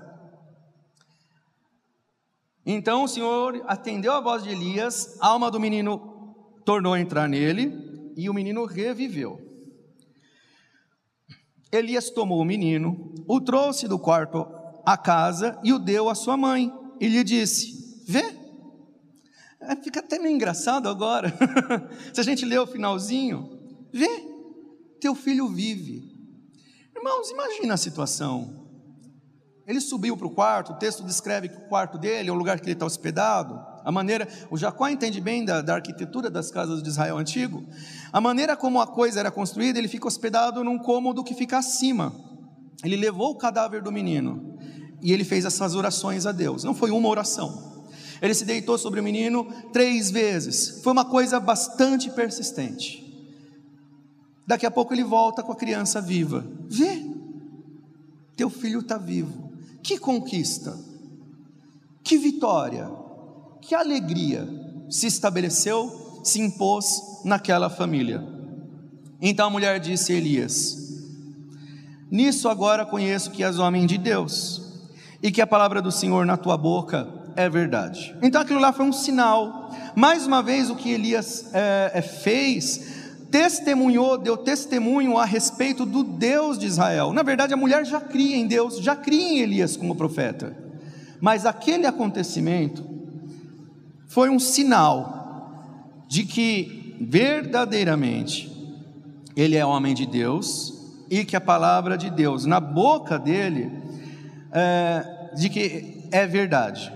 Então o Senhor atendeu a voz de Elias, a alma do menino tornou a entrar nele, e o menino reviveu. Elias tomou o menino, o trouxe do quarto à casa e o deu à sua mãe, e lhe disse: vê. Fica até meio engraçado agora, se a gente ler o finalzinho, vê, teu filho vive. Irmãos, imagina a situação. Ele subiu para o quarto, o texto descreve que o quarto dele é o lugar que ele está hospedado. A maneira, o Jacó entende bem da arquitetura das casas de Israel antigo. A maneira como a coisa era construída, ele fica hospedado num cômodo que fica acima. Ele levou o cadáver do menino e ele fez essas orações a Deus. Não foi uma oração. Ele se deitou sobre o menino 3 vezes. Foi uma coisa bastante persistente. Daqui a pouco ele volta com a criança viva. Vê, teu filho está vivo. Que conquista, que vitória, que alegria se estabeleceu, se impôs naquela família. Então a mulher disse a Elias: nisso agora conheço que és homem de Deus, e que a palavra do Senhor na tua boca é verdade. Então aquilo lá foi um sinal. Mais uma vez o que Elias fez, testemunhou, deu testemunho a respeito do Deus de Israel. Na verdade a mulher já cria em Deus, já cria em Elias como profeta, mas aquele acontecimento foi um sinal de que verdadeiramente ele é homem de Deus, e que a palavra de Deus na boca dele de que é verdade.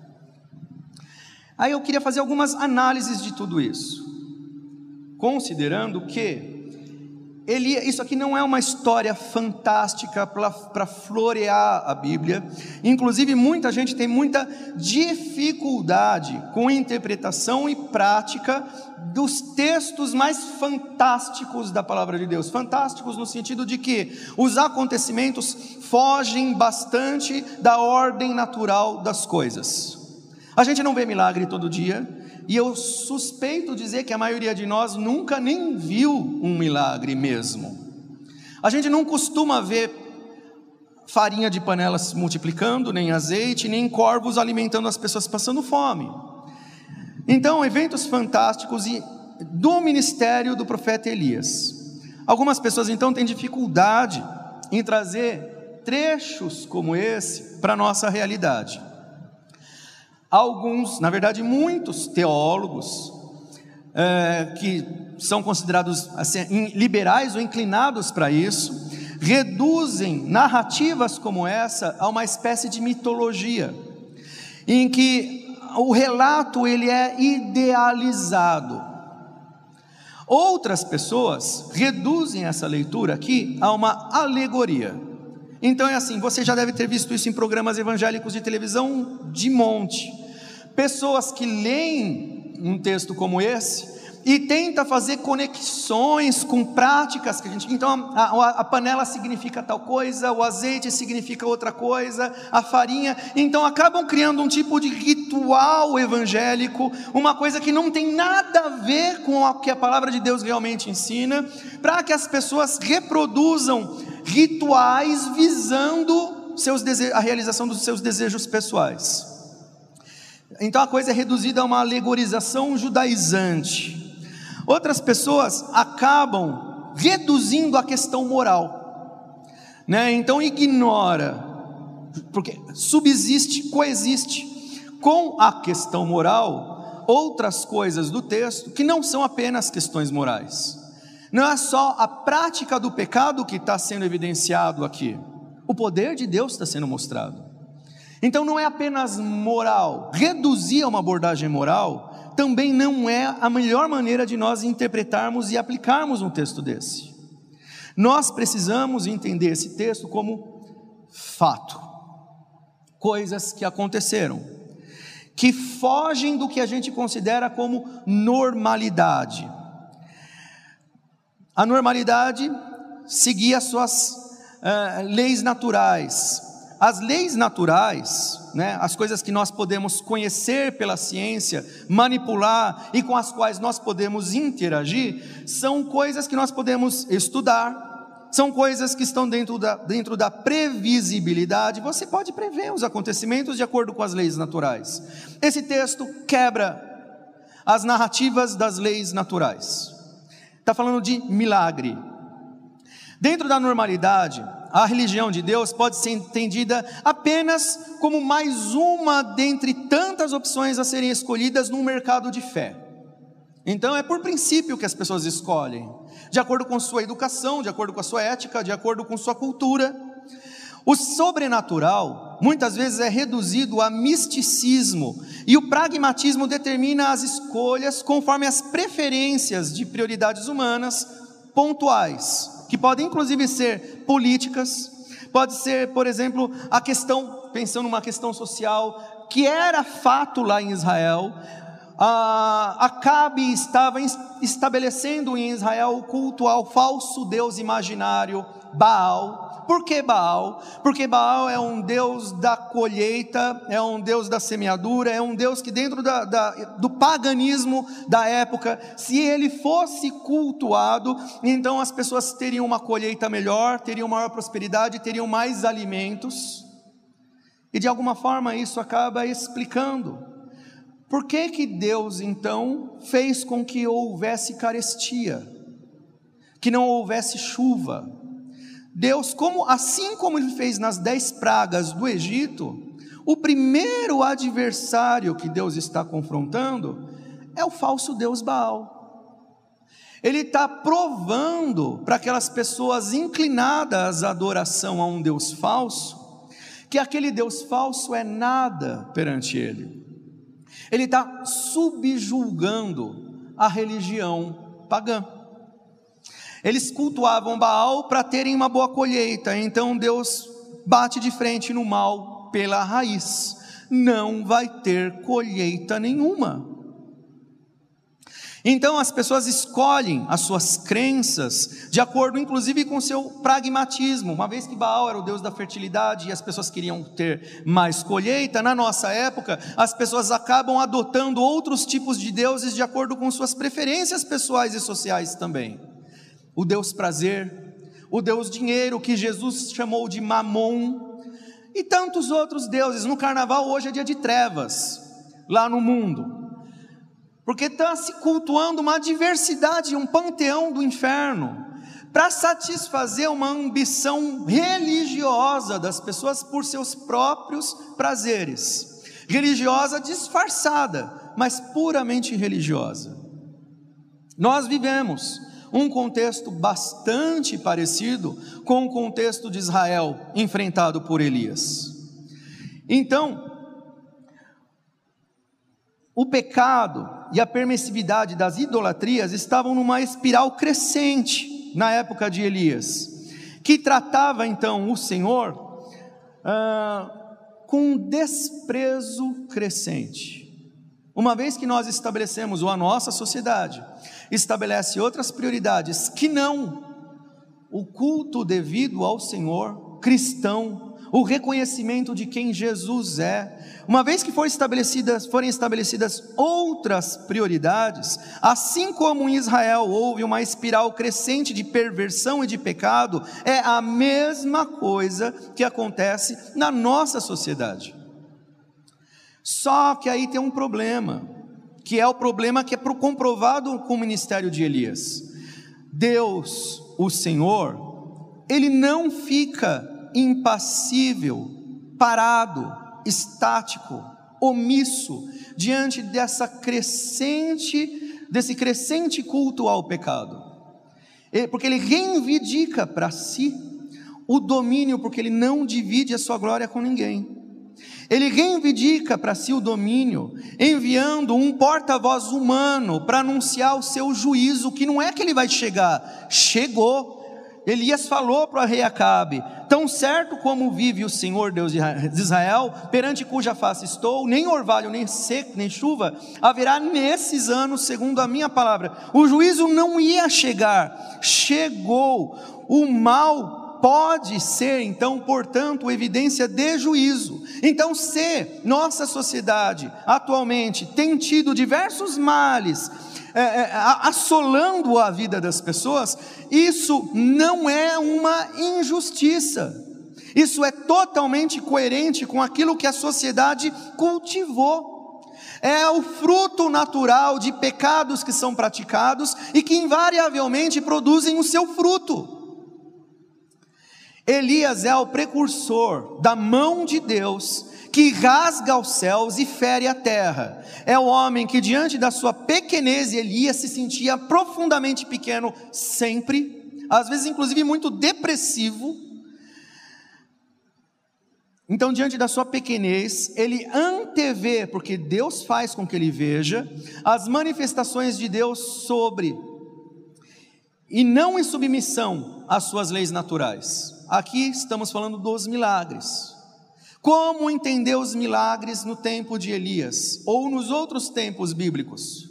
Aí eu queria fazer algumas análises de tudo isso, considerando que isso aqui não é uma história fantástica para florear a Bíblia. Inclusive muita gente tem muita dificuldade com interpretação e prática dos textos mais fantásticos da palavra de Deus. Fantásticos no sentido de que os acontecimentos fogem bastante da ordem natural das coisas. A gente não vê milagre todo dia, e eu suspeito dizer que a maioria de nós nunca nem viu um milagre mesmo. A gente não costuma ver farinha de panela se multiplicando, nem azeite, nem corvos alimentando as pessoas passando fome. Então, eventos fantásticos do ministério do profeta Elias. Algumas pessoas então têm dificuldade em trazer trechos como esse para a nossa realidade. Alguns, na verdade muitos teólogos que são considerados assim, liberais ou inclinados para isso, reduzem narrativas como essa a uma espécie de mitologia, em que o relato ele é idealizado. Outras pessoas reduzem essa leitura aqui a uma alegoria. Então é assim, você já deve ter visto isso em programas evangélicos de televisão de monte. Pessoas que leem um texto como esse e tenta fazer conexões com práticas que a gente... Então a panela significa tal coisa, o azeite significa outra coisa, a farinha. Então acabam criando um tipo de ritual evangélico, uma coisa que não tem nada a ver com o que a palavra de Deus realmente ensina, para que as pessoas reproduzam rituais visando a realização dos seus desejos pessoais. Então a coisa é reduzida a uma alegorização judaizante. Outras pessoas acabam reduzindo a questão moral, né? Então ignora, porque coexiste com a questão moral outras coisas do texto que não são apenas questões morais. Não é só a prática do pecado que está sendo evidenciado aqui, o poder de Deus está sendo mostrado. Então não é apenas moral. Reduzir a uma abordagem moral também não é a melhor maneira de nós interpretarmos e aplicarmos um texto desse. Nós precisamos entender esse texto como fato, coisas que aconteceram, que fogem do que a gente considera como normalidade. A normalidade seguia as suas leis naturais. As leis naturais, né, as coisas que nós podemos conhecer pela ciência, manipular e com as quais nós podemos interagir, são coisas que nós podemos estudar, são coisas que estão dentro da previsibilidade. Você pode prever os acontecimentos de acordo com as leis naturais. Esse texto quebra as narrativas das leis naturais. Está falando de milagre. Dentro da normalidade, a religião de Deus pode ser entendida apenas como mais uma dentre tantas opções a serem escolhidas num mercado de fé. Então é por princípio que as pessoas escolhem, de acordo com sua educação, de acordo com a sua ética, de acordo com sua cultura. O sobrenatural muitas vezes é reduzido a misticismo, e o pragmatismo determina as escolhas conforme as preferências de prioridades humanas pontuais, que podem inclusive ser políticas, pode ser, por exemplo, a questão, pensando numa questão social, que era fato lá em Israel. Acabe estava estabelecendo em Israel o culto ao falso deus imaginário, Baal. Por que Baal? Porque Baal é um deus da colheita, é um deus da semeadura, é um deus que dentro do paganismo da época, se ele fosse cultuado, então as pessoas teriam uma colheita melhor, teriam maior prosperidade, teriam mais alimentos. E de alguma forma isso acaba explicando por que Deus então fez com que houvesse carestia, que não houvesse chuva. Deus, assim como Ele fez nas 10 pragas do Egito, o primeiro adversário que Deus está confrontando é o falso deus Baal. Ele está provando para aquelas pessoas inclinadas à adoração a um Deus falso, que aquele Deus falso é nada perante Ele. Ele está subjulgando a religião pagã. Eles cultuavam Baal para terem uma boa colheita, então Deus bate de frente no mal pela raiz. Não vai ter colheita nenhuma. Então as pessoas escolhem as suas crenças de acordo inclusive com o seu pragmatismo. Uma vez que Baal era o deus da fertilidade e as pessoas queriam ter mais colheita, na nossa época as pessoas acabam adotando outros tipos de deuses de acordo com suas preferências pessoais e sociais também. O Deus prazer, o Deus dinheiro, que Jesus chamou de Mamon, e tantos outros deuses. No carnaval hoje é dia de trevas, lá no mundo, porque está se cultuando uma diversidade, um panteão do inferno, para satisfazer uma ambição religiosa das pessoas por seus próprios prazeres, religiosa disfarçada, mas puramente religiosa. Nós vivemos um contexto bastante parecido com o contexto de Israel enfrentado por Elias. Então, o pecado e a permissividade das idolatrias estavam numa espiral crescente na época de Elias, que tratava então o Senhor com um desprezo crescente. Uma vez que nós estabelecemos, ou a nossa sociedade estabelece outras prioridades que não o culto devido ao Senhor cristão, o reconhecimento de quem Jesus é, uma vez que forem estabelecidas outras prioridades, assim como em Israel houve uma espiral crescente de perversão e de pecado, é a mesma coisa que acontece na nossa sociedade. Só que aí tem um problema, que é o problema que é comprovado com o ministério de Elias. Deus, o Senhor, Ele não fica impassível, parado, estático, omisso, diante desse crescente culto ao pecado, porque Ele reivindica para si o domínio, porque Ele não divide a sua glória com ninguém. Ele reivindica para si o domínio, enviando um porta-voz humano para anunciar o seu juízo, que não é que ele vai chegar, chegou. Elias falou para o rei Acabe: tão certo como vive o Senhor Deus de Israel, perante cuja face estou, nem orvalho, nem seco, nem chuva haverá nesses anos, segundo a minha palavra. O juízo não ia chegar, chegou. O mal pode ser, então, portanto, evidência de juízo. Então, se nossa sociedade atualmente tem tido diversos males assolando a vida das pessoas, isso não é uma injustiça, isso é totalmente coerente com aquilo que a sociedade cultivou. É o fruto natural de pecados que são praticados e que invariavelmente produzem o seu fruto. Elias é o precursor da mão de Deus, que rasga os céus e fere a terra. É o homem que, diante da sua pequenez, Elias se sentia profundamente pequeno sempre, às vezes inclusive muito depressivo. Então, diante da sua pequenez, ele antevê, porque Deus faz com que ele veja, as manifestações de Deus sobre, e não em submissão às suas leis naturais. Aqui estamos falando dos milagres. Como entender os milagres no tempo de Elias, ou nos outros tempos bíblicos?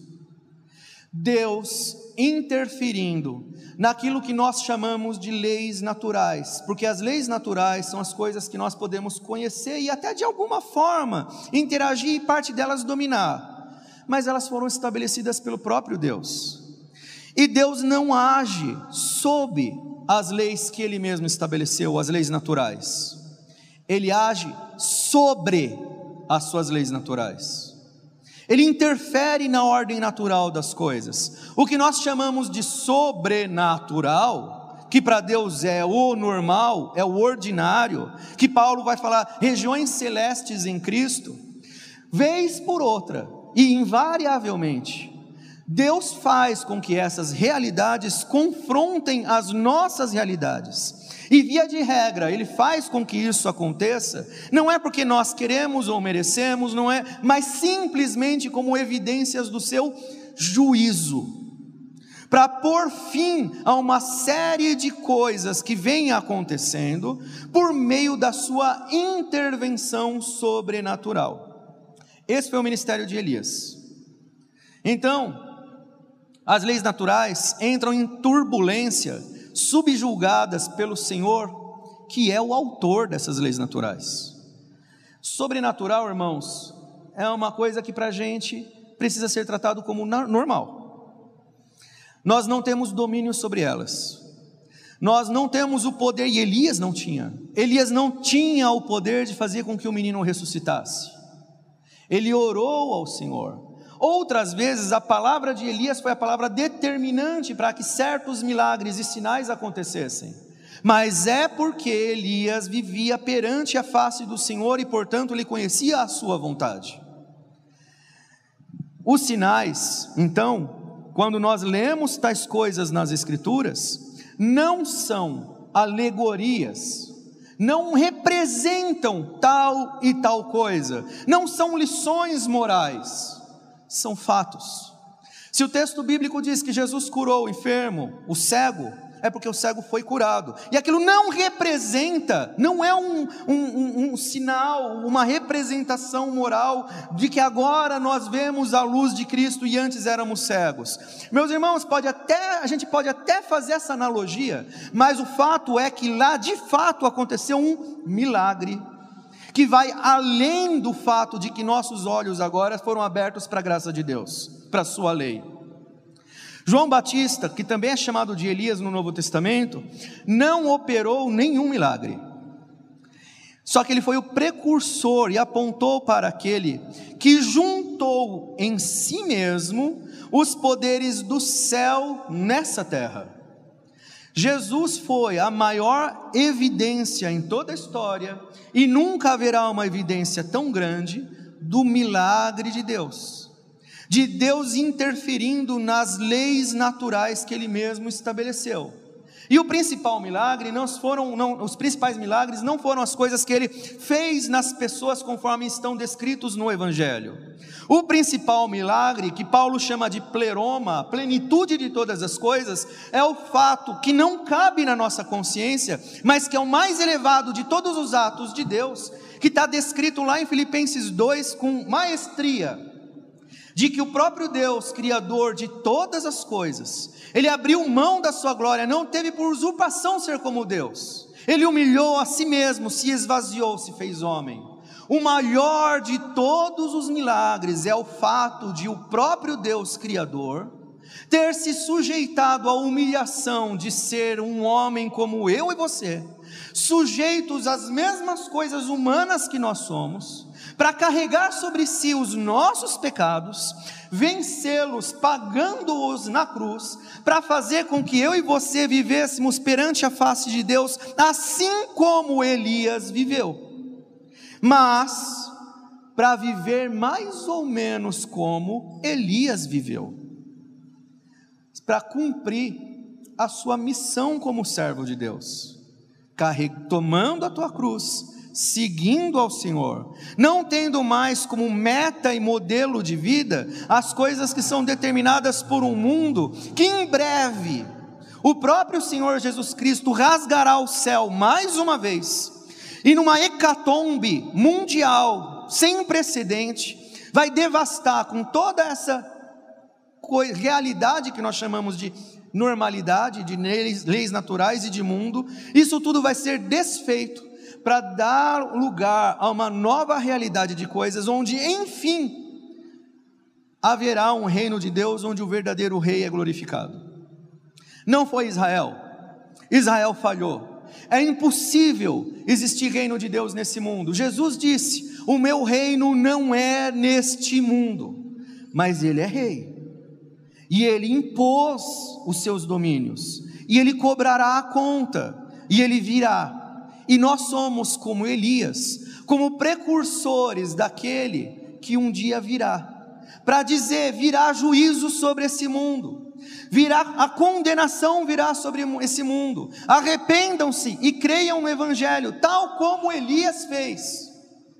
Deus interferindo naquilo que nós chamamos de leis naturais, porque as leis naturais são as coisas que nós podemos conhecer e até de alguma forma interagir e parte delas dominar, mas elas foram estabelecidas pelo próprio Deus, e Deus não age sob as leis que Ele mesmo estabeleceu, as leis naturais. Ele age sobre as suas leis naturais. Ele interfere na ordem natural das coisas. O que nós chamamos de sobrenatural, que para Deus é o normal, é o ordinário, que Paulo vai falar, regiões celestes em Cristo, vez por outra, e invariavelmente, Deus faz com que essas realidades confrontem as nossas realidades, e via de regra, Ele faz com que isso aconteça, não é porque nós queremos ou merecemos, não é, mas simplesmente como evidências do seu juízo, para pôr fim a uma série de coisas que vêm acontecendo, por meio da sua intervenção sobrenatural. Esse foi o ministério de Elias. Então, as leis naturais entram em turbulência, subjulgadas pelo Senhor, que é o autor dessas leis naturais. Sobrenatural, irmãos, é uma coisa que para a gente precisa ser tratado como normal. Nós não temos domínio sobre elas, nós não temos o poder, e Elias não tinha o poder de fazer com que o menino ressuscitasse. Ele orou ao Senhor. Outras vezes a palavra de Elias foi a palavra determinante para que certos milagres e sinais acontecessem, mas é porque Elias vivia perante a face do Senhor e portanto ele conhecia a sua vontade. Os sinais, então, quando nós lemos tais coisas nas Escrituras, não são alegorias, não representam tal e tal coisa, não são lições morais, são fatos. Se o texto bíblico diz que Jesus curou o enfermo, o cego, é porque o cego foi curado. E aquilo não representa, não é um sinal, uma representação moral de que agora nós vemos a luz de Cristo e antes éramos cegos. Meus irmãos, a gente pode até fazer essa analogia, mas o fato é que lá de fato aconteceu um milagre, que vai além do fato de que nossos olhos agora foram abertos para a graça de Deus, para a sua lei. João Batista, que também é chamado de Elias no Novo Testamento, não operou nenhum milagre. Só que ele foi o precursor e apontou para aquele que juntou em si mesmo os poderes do céu nessa terra. Jesus foi a maior evidência em toda a história, e nunca haverá uma evidência tão grande do milagre de Deus interferindo nas leis naturais que Ele mesmo estabeleceu. E o principal milagre os principais milagres não foram as coisas que Ele fez nas pessoas conforme estão descritos no Evangelho. O principal milagre, que Paulo chama de pleroma, a plenitude de todas as coisas, é o fato que não cabe na nossa consciência, mas que é o mais elevado de todos os atos de Deus, que está descrito lá em Filipenses 2 com maestria, de que o próprio Deus, Criador de todas as coisas, Ele abriu mão da sua glória, não teve por usurpação ser como Deus, Ele humilhou a si mesmo, se esvaziou, se fez homem. O maior de todos os milagres é o fato de o próprio Deus Criador ter se sujeitado à humilhação de ser um homem como eu e você, sujeitos às mesmas coisas humanas que nós somos, para carregar sobre si os nossos pecados, vencê-los pagando-os na cruz, para fazer com que eu e você vivêssemos perante a face de Deus, assim como Elias viveu, mas para viver mais ou menos como Elias viveu, para cumprir a sua missão como servo de Deus, tomando a tua cruz, seguindo ao Senhor, não tendo mais como meta e modelo de vida as coisas que são determinadas por um mundo que em breve o próprio Senhor Jesus Cristo rasgará o céu mais uma vez, e numa hecatombe mundial sem precedente, vai devastar com toda essa realidade que nós chamamos de normalidade, de leis naturais e de mundo. Isso tudo vai ser desfeito para dar lugar a uma nova realidade de coisas, onde enfim haverá um reino de Deus, onde o verdadeiro rei é glorificado. Não foi Israel falhou, é impossível existir reino de Deus nesse mundo. Jesus disse: o meu reino não é neste mundo, mas Ele é rei, e Ele impôs os seus domínios, e Ele cobrará a conta, e Ele virá. E nós somos como Elias, como precursores daquele que um dia virá, para dizer: virá juízo sobre esse mundo, a condenação virá sobre esse mundo, arrependam-se e creiam no Evangelho, tal como Elias fez.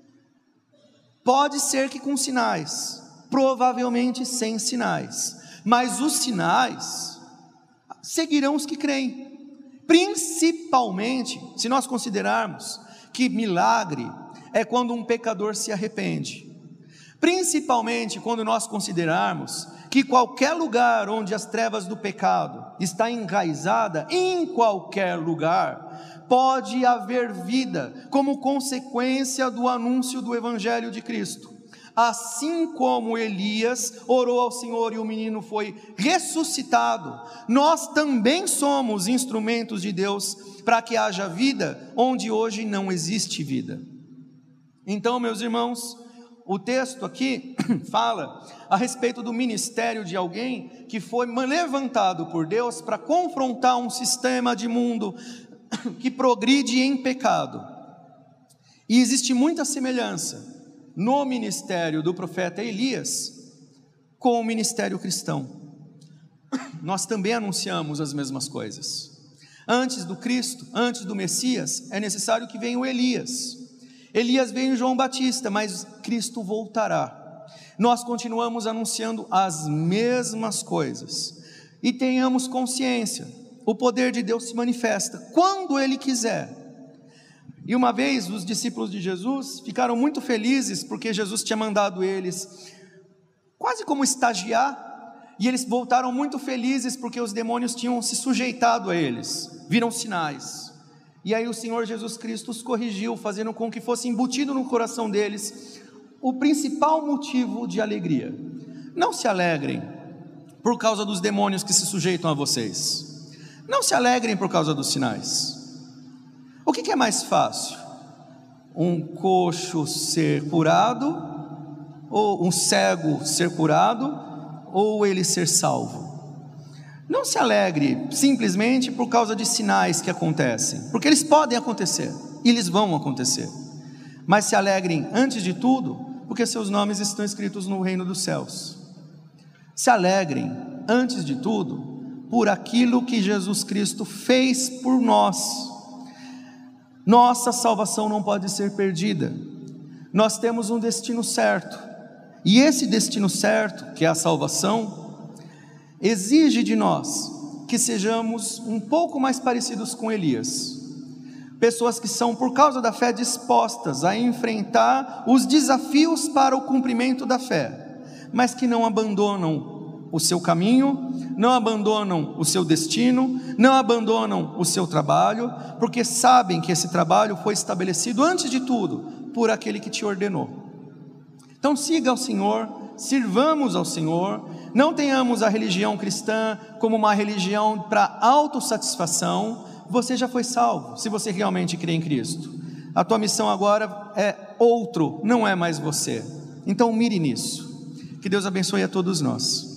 Pode ser que com sinais, provavelmente sem sinais, mas os sinais seguirão os que creem. Principalmente, se nós considerarmos que milagre é quando um pecador se arrepende, principalmente quando nós considerarmos que qualquer lugar onde as trevas do pecado está enraizada, em qualquer lugar, pode haver vida, como consequência do anúncio do Evangelho de Cristo. Assim como Elias orou ao Senhor e o menino foi ressuscitado, nós também somos instrumentos de Deus para que haja vida onde hoje não existe vida. Então, meus irmãos, o texto aqui fala a respeito do ministério de alguém que foi levantado por Deus para confrontar um sistema de mundo que progride em pecado. E existe muita semelhança no ministério do profeta Elias com o ministério cristão. Nós também anunciamos as mesmas coisas. Antes do Cristo, antes do Messias, é necessário que venha o Elias. Elias veio em João Batista, mas Cristo voltará. Nós continuamos anunciando as mesmas coisas. E tenhamos consciência, o poder de Deus se manifesta quando Ele quiser. E uma vez os discípulos de Jesus ficaram muito felizes porque Jesus tinha mandado eles quase como estagiar, e eles voltaram muito felizes porque os demônios tinham se sujeitado a eles, viram sinais. E aí o Senhor Jesus Cristo os corrigiu, fazendo com que fosse embutido no coração deles o principal motivo de alegria. Não se alegrem por causa dos demônios que se sujeitam a vocês. Não se alegrem por causa dos sinais. O que é mais fácil? Um coxo ser curado, ou um cego ser curado, ou ele ser salvo? Não se alegre simplesmente por causa de sinais que acontecem, porque eles podem acontecer, e eles vão acontecer. Mas se alegrem, antes de tudo, porque seus nomes estão escritos no reino dos céus. Se alegrem, antes de tudo, por aquilo que Jesus Cristo fez por nós. Nossa salvação não pode ser perdida. Nós temos um destino certo, e esse destino certo, que é a salvação, exige de nós que sejamos um pouco mais parecidos com Elias. Pessoas que são, por causa da fé, dispostas a enfrentar os desafios para o cumprimento da fé, mas que não abandonam o seu caminho, não abandonam o seu destino, não abandonam o seu trabalho, porque sabem que esse trabalho foi estabelecido, antes de tudo, por aquele que te ordenou. Então siga ao Senhor, sirvamos ao Senhor, não tenhamos a religião cristã como uma religião para autossatisfação. Você já foi salvo, se você realmente crê em Cristo. A tua missão agora é outro, não é mais você. Então mire nisso. Que Deus abençoe a todos nós.